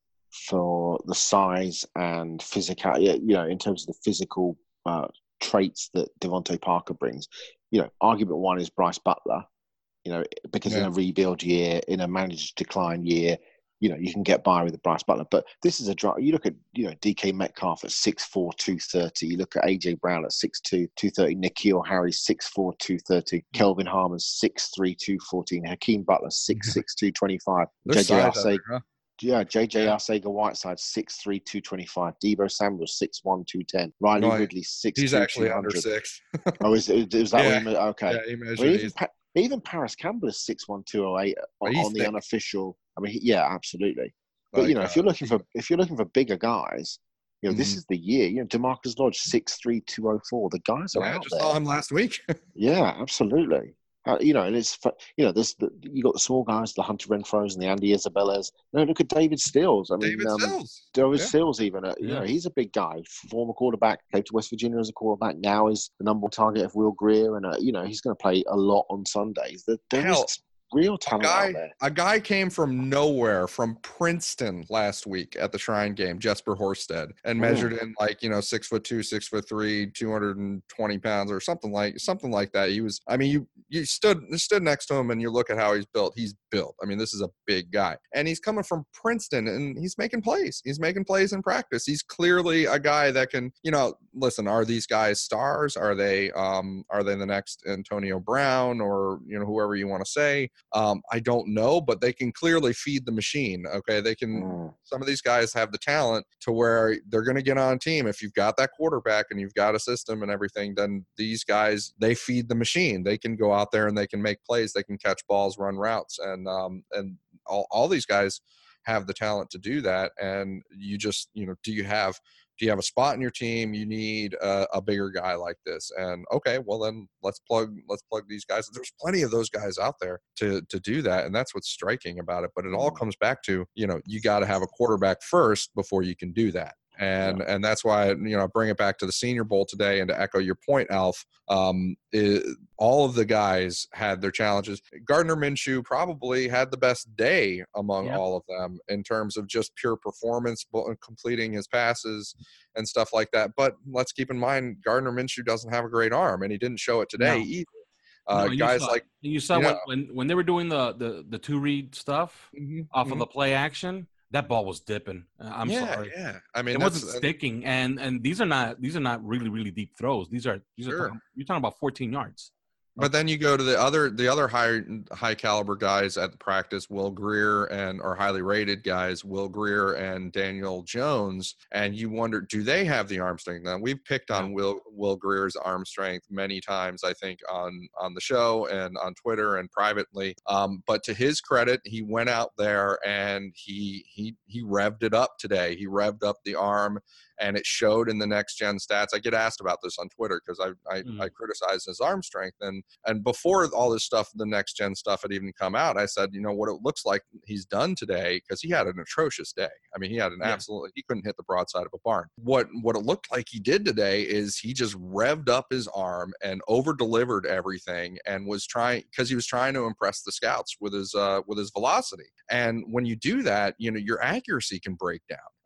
[SPEAKER 4] for the size and physical, you know, in terms of the physical uh, traits that Devontae Parker brings, you know, argument one is Bryce Butler. You know, because
[SPEAKER 3] Yeah.
[SPEAKER 4] in a rebuild year, in a managed decline year, you know, you can get by with the Bryce Butler. But this is a draft. You look at, you know, D K Metcalf at six four, two thirty. You look at A J Brown at six two, two thirty. N'Keal Harry, six four, two thirty. Kelvin Harmon, six three, two fourteen. Hakeem Butler, six six, two twenty-five.
[SPEAKER 3] There's
[SPEAKER 4] J J
[SPEAKER 3] size out
[SPEAKER 4] Arcega,
[SPEAKER 3] there, huh?
[SPEAKER 4] yeah, J J
[SPEAKER 3] Yeah.
[SPEAKER 4] Arcega-Whiteside, six three, two twenty-five. Debo Samuel, six one, two ten. Riley
[SPEAKER 3] No, I-
[SPEAKER 4] Ridley, six two,
[SPEAKER 3] He's actually
[SPEAKER 4] two
[SPEAKER 3] under
[SPEAKER 4] hundred.
[SPEAKER 3] six.
[SPEAKER 4] Oh, is, is, is that
[SPEAKER 3] Yeah.
[SPEAKER 4] what you mean? Okay.
[SPEAKER 3] Yeah, he
[SPEAKER 4] I
[SPEAKER 3] measured.
[SPEAKER 4] mean, even,
[SPEAKER 3] he's-
[SPEAKER 4] pa- even Paris Campbell is six one, two oh eight on,
[SPEAKER 3] He's
[SPEAKER 4] on the
[SPEAKER 3] thick.
[SPEAKER 4] unofficial. I mean, he, yeah, absolutely. But
[SPEAKER 3] like,
[SPEAKER 4] you know, if
[SPEAKER 3] uh,
[SPEAKER 4] you're looking for if you're looking for bigger guys, you know, this
[SPEAKER 3] Mhm.
[SPEAKER 4] is the year. You know, DeMarcus Lodge, six three, two oh four. The guys are
[SPEAKER 3] yeah, I
[SPEAKER 4] out
[SPEAKER 3] just
[SPEAKER 4] there.
[SPEAKER 3] saw him last week.
[SPEAKER 4] Yeah, absolutely. Uh, you know, and it's fu- you know, there's the, you got the small guys, the Hunter Renfrows and the Andy Isabellas. No, look at David Stills. I mean,
[SPEAKER 3] David
[SPEAKER 4] um,
[SPEAKER 3] Sills.
[SPEAKER 4] David
[SPEAKER 3] Yeah.
[SPEAKER 4] Stills, even uh, you
[SPEAKER 2] Yeah.
[SPEAKER 4] know, he's a big guy, former quarterback, came to West Virginia as a quarterback. Now is the number one target of Will Greer, and uh, you know, he's going to play a lot on Sundays. There, there
[SPEAKER 3] Hell,
[SPEAKER 4] is real
[SPEAKER 3] A
[SPEAKER 4] talent
[SPEAKER 3] guy,
[SPEAKER 4] out there.
[SPEAKER 3] a guy came from nowhere, from Princeton last week at the Shrine Game, Jesper Horsted, and
[SPEAKER 4] Oh.
[SPEAKER 3] measured in like, you know, six foot two, six foot three, two hundred twenty pounds or something like something like that. He was, I mean, you you stood stood next to him and you look at how he's built. He's built. I mean, this is a big guy, and he's coming from Princeton, and he's making plays. He's making plays in practice. He's clearly a guy that can, you know, listen. Are these guys stars? Are they um are they the next Antonio Brown or you know whoever you want to say? Um, I don't know, but they can clearly feed the machine. Okay, they can.
[SPEAKER 4] Mm.
[SPEAKER 3] Some of these guys have the talent to where they're going to get on a team. If you've got that quarterback and you've got a system and everything, then these guys, they feed the machine. They can go out there and they can make plays. They can catch balls, run routes, and um, and all, all these guys have the talent to do that. And you just, you know, do you have do you have a spot in your team? You need a, a bigger guy like this. And okay, well then let's plug let's plug these guys. There's plenty of those guys out there to to do that, and that's what's striking about it. But it all comes back to, you know, you got to have a quarterback first before you can do that. And and that's why, you know, I bring it back to the Senior Bowl today. And to echo your point, Alf, um, it, all of the guys had their challenges. Gardner Minshew probably had the best day among
[SPEAKER 2] Yeah.
[SPEAKER 3] all of them in terms of just pure performance, bo- completing his passes and stuff like that. But let's keep in mind, Gardner Minshew doesn't have a great arm, and he didn't show it today
[SPEAKER 2] No.
[SPEAKER 3] either.
[SPEAKER 2] No,
[SPEAKER 3] Uh,
[SPEAKER 2] and you
[SPEAKER 3] guys
[SPEAKER 2] saw-
[SPEAKER 3] like
[SPEAKER 2] you saw
[SPEAKER 3] you
[SPEAKER 2] when,
[SPEAKER 3] know-
[SPEAKER 2] when when they were doing the the the two read stuff off of the play action, that ball was dipping. Uh, I'm
[SPEAKER 3] yeah,
[SPEAKER 2] sorry.
[SPEAKER 3] yeah. I mean,
[SPEAKER 2] It
[SPEAKER 3] that's-
[SPEAKER 2] wasn't sticking, and and these are not these are not really really deep throws. These are these are
[SPEAKER 3] Sure.
[SPEAKER 2] talking, you're talking about fourteen yards.
[SPEAKER 3] But then you go to the other the other high high caliber guys at the practice, Will Greer and or highly rated guys, Will Greer and Daniel Jones, and you wonder, do they have the arm strength? Now we've picked on Will Will Greer's arm strength many times, I think, on on the show and on Twitter and privately. Um, but to his credit, he went out there and he he he revved it up today. He revved up the arm, and it showed in the next gen stats. I get asked about this on Twitter because I I,
[SPEAKER 2] Mhm.
[SPEAKER 3] I criticize his arm strength, and and before all this stuff, the next gen stuff had even come out, I said, you know what it looks like he's done today, because he had an atrocious day. I mean, he had an
[SPEAKER 2] Yeah.
[SPEAKER 3] absolutely he couldn't hit the broadside of a barn. What what it looked like he did today is he just revved up his arm and over delivered everything, and was trying because he was trying to impress the scouts with his uh with his velocity. And when you do that, you know, your accuracy can break down.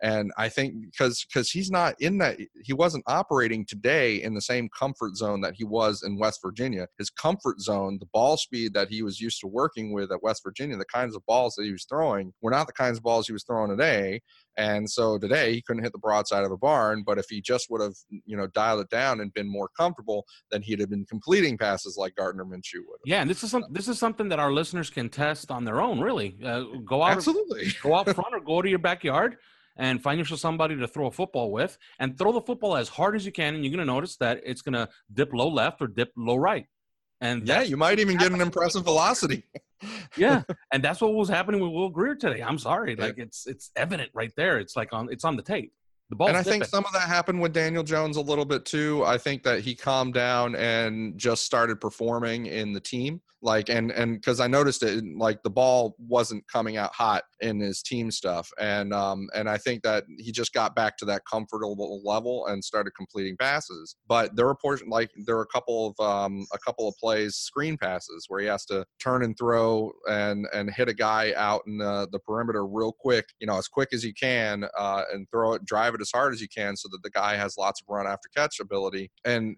[SPEAKER 3] And I think because because he's not in that, he wasn't operating today in the same comfort zone that he was in West Virginia. His comfort zone, the ball speed that he was used to working with at West Virginia, the kinds of balls that he was throwing were not the kinds of balls he was throwing today. And so today he couldn't hit the broadside of the barn, but if he just would have, you know, dialed it down and been more comfortable, then he'd have been completing passes like Gardner Minshew would have.
[SPEAKER 2] Yeah, and this is some, this is something that our listeners can test on their own. Really, uh, go out,
[SPEAKER 3] absolutely,
[SPEAKER 2] go out front or go to your backyard and find yourself somebody to throw a football with, and throw the football as hard as you can, and you're going to notice that it's going to dip low left or dip low right. And
[SPEAKER 3] yeah, you might even get an impressive velocity.
[SPEAKER 2] Yeah, and that's what was happening with Will Grier today. I'm sorry, like it's it's evident right there. It's like on it's on the tape. The ball.
[SPEAKER 3] And I
[SPEAKER 2] dipping.
[SPEAKER 3] think some of that happened with Daniel Jones a little bit too. I think that he calmed down and just started performing in the team. Like, and, and because I noticed it, like the ball wasn't coming out hot in his team stuff. And, um, and I think that he just got back to that comfortable level and started completing passes. But there were portion, like there were a couple of, um, a couple of plays, screen passes where he has to turn and throw and, and hit a guy out in the, the perimeter real quick, you know, as quick as you can, uh, and throw it, drive it as hard as you can so that the guy has lots of run after catch ability. And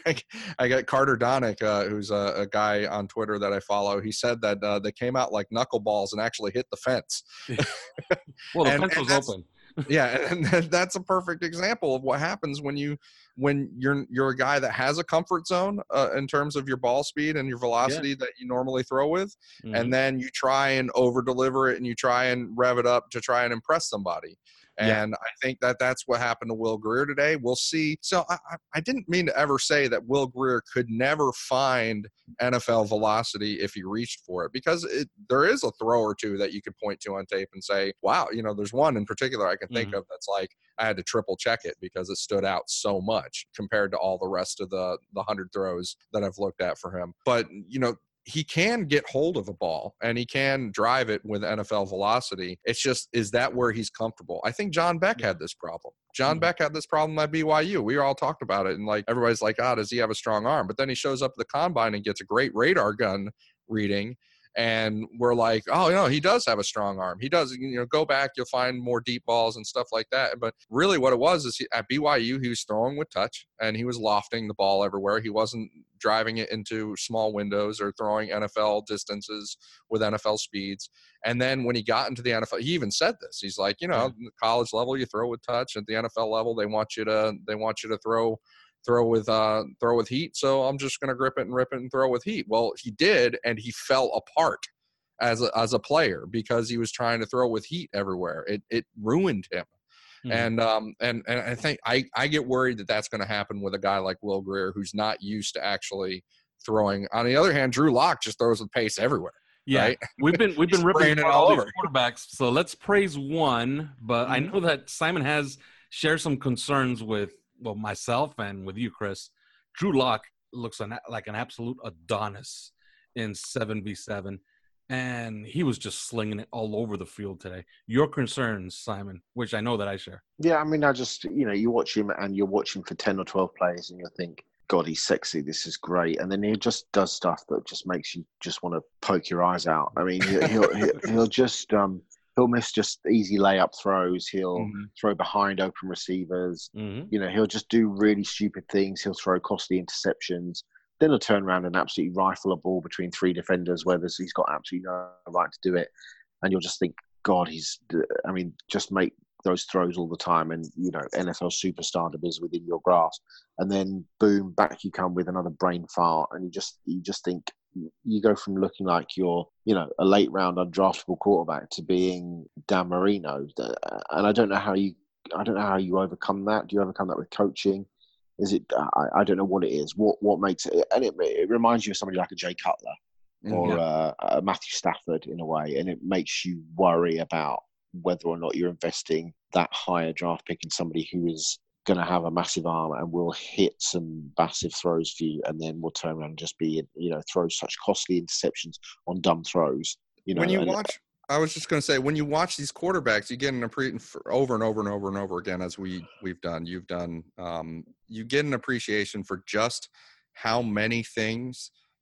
[SPEAKER 3] I got Carter Donick, uh, who's a, a guy on Twitter that I follow. He said that uh, they came out like knuckleballs and actually hit the fence.
[SPEAKER 2] Well, the
[SPEAKER 3] and,
[SPEAKER 2] fence
[SPEAKER 3] and
[SPEAKER 2] was open.
[SPEAKER 3] Yeah, and that's a perfect example of what happens when you when you're you're a guy that has a comfort zone uh, in terms of your ball speed and your velocity yeah. that you normally throw with, mm-hmm. and then you try and over deliver it and you try and rev it up to try and impress somebody. And yeah. I think that that's what happened to Will Grier today. We'll see. So I, I didn't mean to ever say that Will Grier could never find N F L velocity if he reached for it, because it, there is a throw or two that you could point to on tape and say, wow, you know, there's one in particular I can think mm-hmm. of that's like I had to triple check it because it stood out so much compared to all the rest of the the hundred throws that I've looked at for him. But, you know, he can get hold of a ball and he can drive it with N F L velocity. It's just, is that where he's comfortable? I think John Beck had this problem. John mm-hmm. Beck had this problem at B Y U. We all talked about it. And like, everybody's like, ah, oh, does he have a strong arm? But then he shows up at the combine and gets a great radar gun reading. And we're like, oh, no, he does have a strong arm. He does, you know, go back, you'll find more deep balls and stuff like that. But really what it was is he, at B Y U, he was throwing with touch and he was lofting the ball everywhere. He wasn't driving it into small windows or throwing N F L distances with N F L speeds. And then when he got into the N F L, he even said this. He's like, you know, at the college level, you throw with touch. At the N F L level, they want you to, they want you to throw throw with uh throw with heat, so I'm just going to grip it and rip it and throw with heat. Well, he did, and he fell apart as a, as a player because he was trying to throw with heat everywhere. It it ruined him. Mm-hmm. And um and and I think I I get worried that that's going to happen with a guy like Will Grier, who's not used to actually throwing. On the other hand, Drew Lock just throws with pace everywhere.
[SPEAKER 2] Yeah,
[SPEAKER 3] right?
[SPEAKER 2] we've been we've been ripping it all over quarterbacks. So let's praise one, but mm-hmm. I know that Simon has shared some concerns with well myself and with you, Chris. Drew Lock looks an, like an absolute Adonis in seven v seven, and he was just slinging it all over the field today. Your concerns, Simon, which I know that I share.
[SPEAKER 4] Yeah, I mean, I just, you know, you watch him and you're watching for ten or twelve plays and you think, God, he's sexy. This is great. And then he just does stuff that just makes you just want to poke your eyes out. I mean, he'll, he'll, he'll just, um, he'll miss just easy layup throws. He'll mm-hmm. throw behind open receivers. Mm-hmm. You know, he'll just do really stupid things. He'll throw costly interceptions. Then he'll turn around and absolutely rifle a ball between three defenders where there's, he's got absolutely no right to do it. And you'll just think, God, he's, I mean, just make those throws all the time. And, you know, N F L superstardom is within your grasp. And then, boom, back you come with another brain fart. And you just, you just think, you go from looking like you're, you know, a late round undraftable quarterback to being Dan Marino. And I don't know how you, I don't know how you overcome that. Do you overcome that with coaching? Is it, I, I don't know what it is. What, what makes it, and it, it reminds you of somebody like a Jay Cutler or yeah. uh, a Matthew Stafford in a way. And it makes you worry about whether or not you're investing that higher draft pick in somebody who is going to have a massive arm and will hit some massive throws for you, and then will turn around and just be, you know, throw such costly interceptions on dumb throws. You know,
[SPEAKER 3] when you
[SPEAKER 4] and,
[SPEAKER 3] watch, I was just going to say, when you watch these quarterbacks, you get an appreciation over and over and over and over again, as we we've done, you've done, um, you get an appreciation for just how many things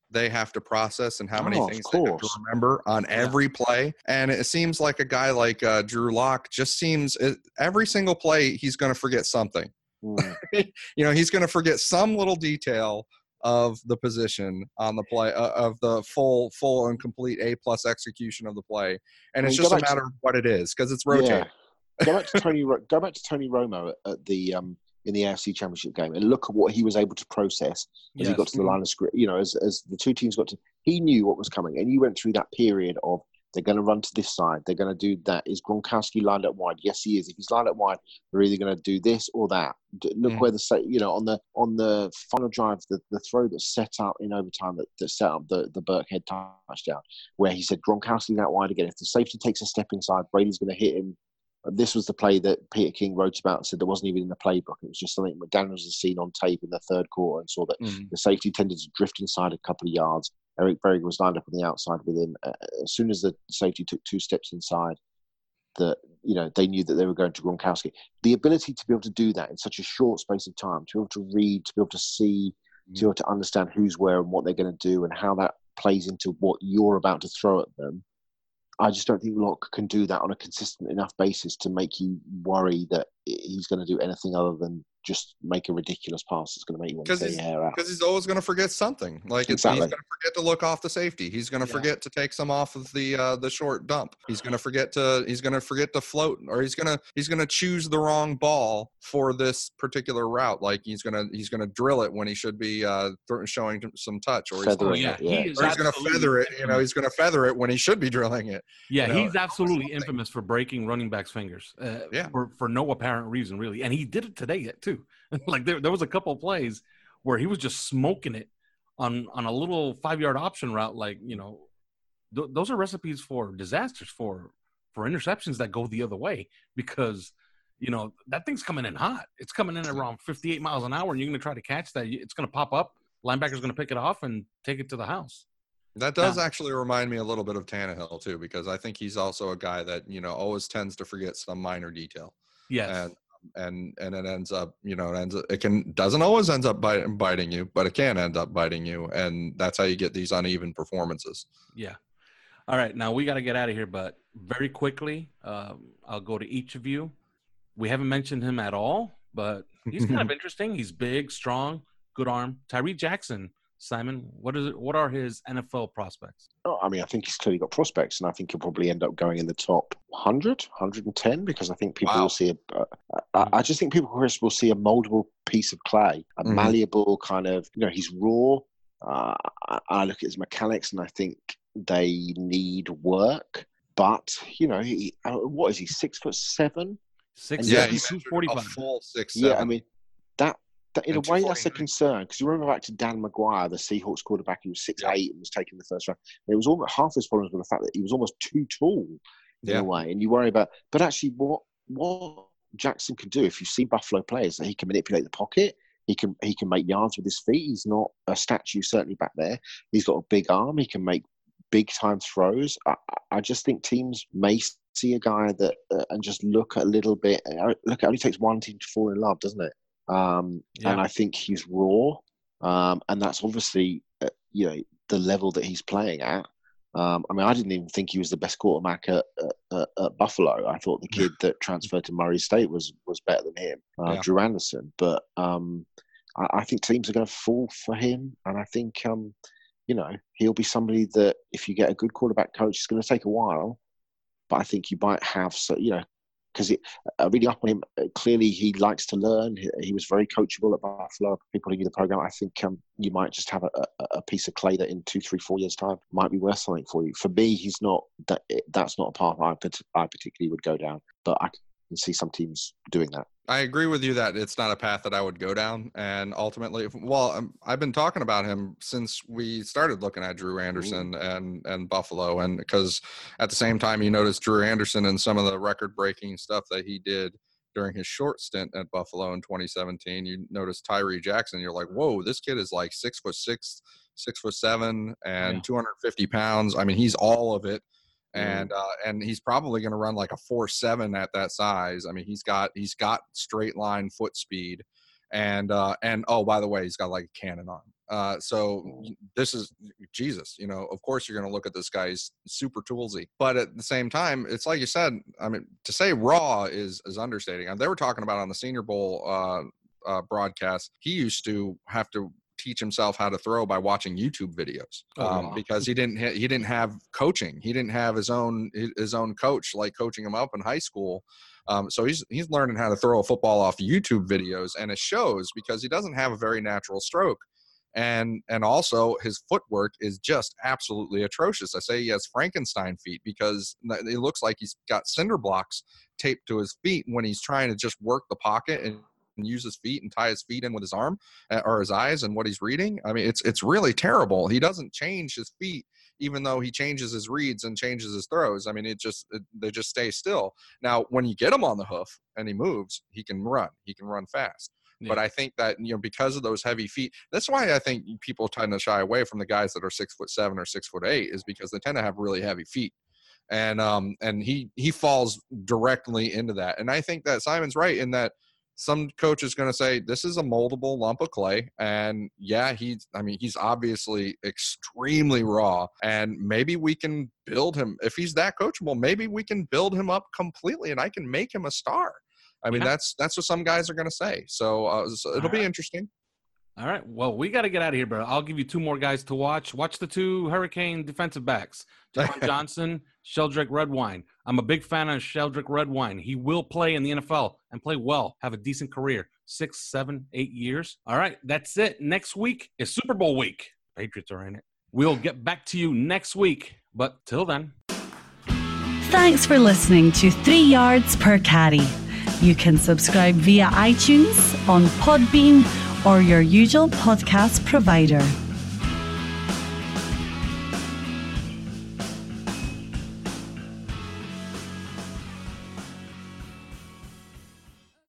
[SPEAKER 3] they have to process and how many
[SPEAKER 4] Oh, of
[SPEAKER 3] things they have to
[SPEAKER 4] course.
[SPEAKER 3] remember on every play. And it seems like a guy like uh, Drew Lock just seems it, every single play he's going to forget something.
[SPEAKER 4] Mm.
[SPEAKER 3] You know, he's going to forget some little detail of the position on the play uh, of the full, full and complete A plus execution of the play. And
[SPEAKER 4] I
[SPEAKER 3] it's
[SPEAKER 4] mean,
[SPEAKER 3] just
[SPEAKER 4] go
[SPEAKER 3] a
[SPEAKER 4] back to-
[SPEAKER 3] matter of what it is because it's rotating.
[SPEAKER 4] Yeah. Go back to Tony. Ro- Go back to Tony Romo at, at the um, in the A F C Championship game and look at what he was able to process as he
[SPEAKER 2] Yes.
[SPEAKER 4] got to the line of script. You know, as as the two teams got to, he knew what was coming, and you went through that period of they're going to run to this side, they're going to do that. Is Gronkowski lined up wide? Yes, he is. If he's lined up wide, they're either going to do this or that. D- Look
[SPEAKER 3] Mm.
[SPEAKER 4] where the sa- you know on the on the final drive, the, the throw that's set up in overtime that, that set up the the Burkhead touchdown, where he said Gronkowski out wide again. If the safety takes a step inside, Brady's going to hit him. This was the play that Peter King wrote about and said there wasn't even in the playbook. It was just something McDaniels had seen on tape in the third quarter and saw that
[SPEAKER 3] Mm.
[SPEAKER 4] the safety tended to drift inside a couple of yards. Eric Berger was lined up on the outside with him. Uh, as soon as the safety took two steps inside, that you know they knew that they were going to Gronkowski. The ability to be able to do that in such a short space of time, to be able to read, to be able to see, to be able to understand who's where and what they're going to do and how that plays into what you're about to throw at them. I just don't think Locke can do that on a consistent enough basis to make you worry that he's going to do anything other than just make a ridiculous pass that's going to make you want to
[SPEAKER 3] Because
[SPEAKER 4] tear
[SPEAKER 3] he's,
[SPEAKER 4] your hair out.
[SPEAKER 3] because he's always going to forget something. Like it's,
[SPEAKER 4] Exactly.
[SPEAKER 3] he's going to forget to look off the safety. He's going to
[SPEAKER 2] Yeah.
[SPEAKER 3] forget to take some off of the uh, the short dump. He's going to forget to he's going to forget to float, or he's going to he's going to choose the wrong ball for this particular route. Like he's going to he's going to drill it when he should be uh, th- showing some touch, or he's,
[SPEAKER 4] Feathering
[SPEAKER 2] yeah,
[SPEAKER 4] it, yeah.
[SPEAKER 2] he is
[SPEAKER 3] or he's going to
[SPEAKER 2] absolutely
[SPEAKER 3] feather it. You know,
[SPEAKER 2] infamous.
[SPEAKER 3] he's going to feather it when he should be drilling it.
[SPEAKER 2] Yeah,
[SPEAKER 3] you know,
[SPEAKER 2] he's absolutely
[SPEAKER 3] something.
[SPEAKER 2] infamous for breaking running backs' fingers. Uh,
[SPEAKER 3] Yeah.
[SPEAKER 2] for for no apparent reason, really, and he did it today too. Like there, there was a couple of plays where he was just smoking it on on a little five yard option route. Like you know, th- those are recipes for disasters for for interceptions that go the other way because you know that thing's coming in hot. It's coming in around fifty-eight miles an hour, and you're going to try to catch that. It's going to pop up. Linebacker's going to pick it off and take it to the house.
[SPEAKER 3] That does
[SPEAKER 2] Now-
[SPEAKER 3] actually remind me a little bit of Tannehill too, because I think he's also a guy that you know always tends to forget some minor detail.
[SPEAKER 2] Yes.
[SPEAKER 3] and and and it ends up you know it ends up, it can doesn't always ends up bite, biting you, but it can end up biting you, and that's how you get these uneven performances.
[SPEAKER 2] Yeah. All right. Now we got to get out of here, but very quickly, um, I'll go to each of you. We haven't mentioned him at all, but he's kind of interesting. He's big, strong, good arm. Tyree Jackson, Simon, what is it? What are his N F L prospects?
[SPEAKER 4] Oh, I mean, I think he's clearly got prospects, and I think he'll probably end up going in the top one hundred, one hundred ten, because I think people
[SPEAKER 3] Wow.
[SPEAKER 4] will see a. Uh, I, I just think people, Chris, will see a moldable piece of clay, a
[SPEAKER 3] Mhm.
[SPEAKER 4] malleable kind of. You know, he's raw. Uh, I, I look at his mechanics, and I think they need work. But you know, he, uh, what is he? Six foot seven.
[SPEAKER 2] Six,
[SPEAKER 4] Yeah,
[SPEAKER 2] seven,
[SPEAKER 3] he
[SPEAKER 2] two
[SPEAKER 3] measured a
[SPEAKER 2] forty-five.
[SPEAKER 3] full six
[SPEAKER 4] Yeah,
[SPEAKER 3] seven.
[SPEAKER 4] I mean, that, that in
[SPEAKER 3] And
[SPEAKER 4] a way that's a
[SPEAKER 3] two forty-nine.
[SPEAKER 4] concern, because you remember back to Dan McGuire, the Seahawks quarterback, he was six
[SPEAKER 3] Yeah.
[SPEAKER 4] eight and was taking the first round. It was almost half his problems with the fact that he was almost too tall in
[SPEAKER 3] Yeah.
[SPEAKER 4] a way, and you worry about. But actually, what what Jackson can do, if you see Buffalo players, that he can manipulate the pocket. He can he can make yards with his feet. He's not a statue, certainly back there. He's got a big arm. He can make big time throws. I, I just think teams may see a guy that uh, and just look a little bit. uh, Look, it only takes one team to fall in love, doesn't it? Um,
[SPEAKER 2] Yeah.
[SPEAKER 4] And I think he's raw, um, and that's obviously uh, you know the level that he's playing at. Um, I mean, I didn't even think he was the best quarterback at, at, at Buffalo. I thought the kid that transferred to Murray State was was better than him, uh,
[SPEAKER 3] Yeah.
[SPEAKER 4] Drew Anderson. But um, I, I think teams are going to fall for him, and I think um, you know he'll be somebody that if you get a good quarterback coach, it's going to take a while. But I think you might have, so you know, because uh, really up on him. Uh, clearly, he likes to learn. He, he was very coachable at Buffalo. People who knew the program. I think um, you might just have a, a, a piece of clay that in two, three, four years' time might be worth something for you. For me, he's not that. That's not a path I, I particularly would go down. But I can see some teams doing that.
[SPEAKER 3] I agree with you that it's not a path that I would go down. And ultimately, well, um, I've been talking about him since we started looking at Drew Anderson and, and Buffalo. And because at the same time, you notice Drew Anderson and some of the record breaking stuff that he did during his short stint at Buffalo in twenty seventeen, you notice Tyree Jackson. You're like, whoa, this kid is like six foot six, six foot seven and
[SPEAKER 2] Yeah.
[SPEAKER 3] two hundred fifty pounds. I mean, he's all of it. And uh, and he's probably going to run like a four seven at that size. I mean, he's got he's got straight line foot speed, and uh, and oh, by the way, he's got like a cannon arm. Uh, so this is Jesus, you know, of course you're going to look at this guy's super toolsy, but at the same time, it's like you said, I mean, to say raw is, is understating. And they were talking about on the Senior Bowl uh, uh, broadcast, he used to have to teach himself how to throw by watching YouTube videos um, oh, wow. because he didn't, ha- he didn't have coaching. He didn't have his own, his own coach, like coaching him up in high school. Um, so he's, he's learning how to throw a football off YouTube videos, and it shows because he doesn't have a very natural stroke. And, and also his footwork is just absolutely atrocious. I say he has Frankenstein feet because it looks like he's got cinder blocks taped to his feet when he's trying to just work the pocket and, and use his feet and tie his feet in with his arm or his eyes and what he's reading. I mean, it's, it's really terrible. He doesn't change his feet, even though he changes his reads and changes his throws. I mean, it just, it, they just stay still. Now, when you get him on the hoof and he moves, he can run, he can run fast. Yeah. But I think that, you know, because of those heavy feet, that's why I think people tend to shy away from the guys that are six foot seven or six foot eight, is because they tend to have really heavy feet. And, um, and he, he falls directly into that. And I think that Simon's right in that some coach is going to say, this is a moldable lump of clay. And yeah, he's, I mean, he's obviously extremely raw, and maybe we can build him. If he's that coachable, maybe we can build him up completely and I can make him a star. I mean, yeah. that's that's what some guys are going to say. So, uh, so it'll All be right. interesting.
[SPEAKER 2] All right. Well, we got to get out of here, but I'll give you two more guys to watch. Watch the two Hurricane defensive backs, Jawan Johnson, Sheldrick Redwine. I'm a big fan of Sheldrick Redwine. He will play in the N F L and play well, have a decent career, six, seven, eight years. All right. That's it. Next week is Super Bowl week. Patriots are in it. We'll get back to you next week, but till then.
[SPEAKER 1] Thanks for listening to Three Yards Per Carry. You can subscribe via iTunes, on Podbean, or your usual podcast provider.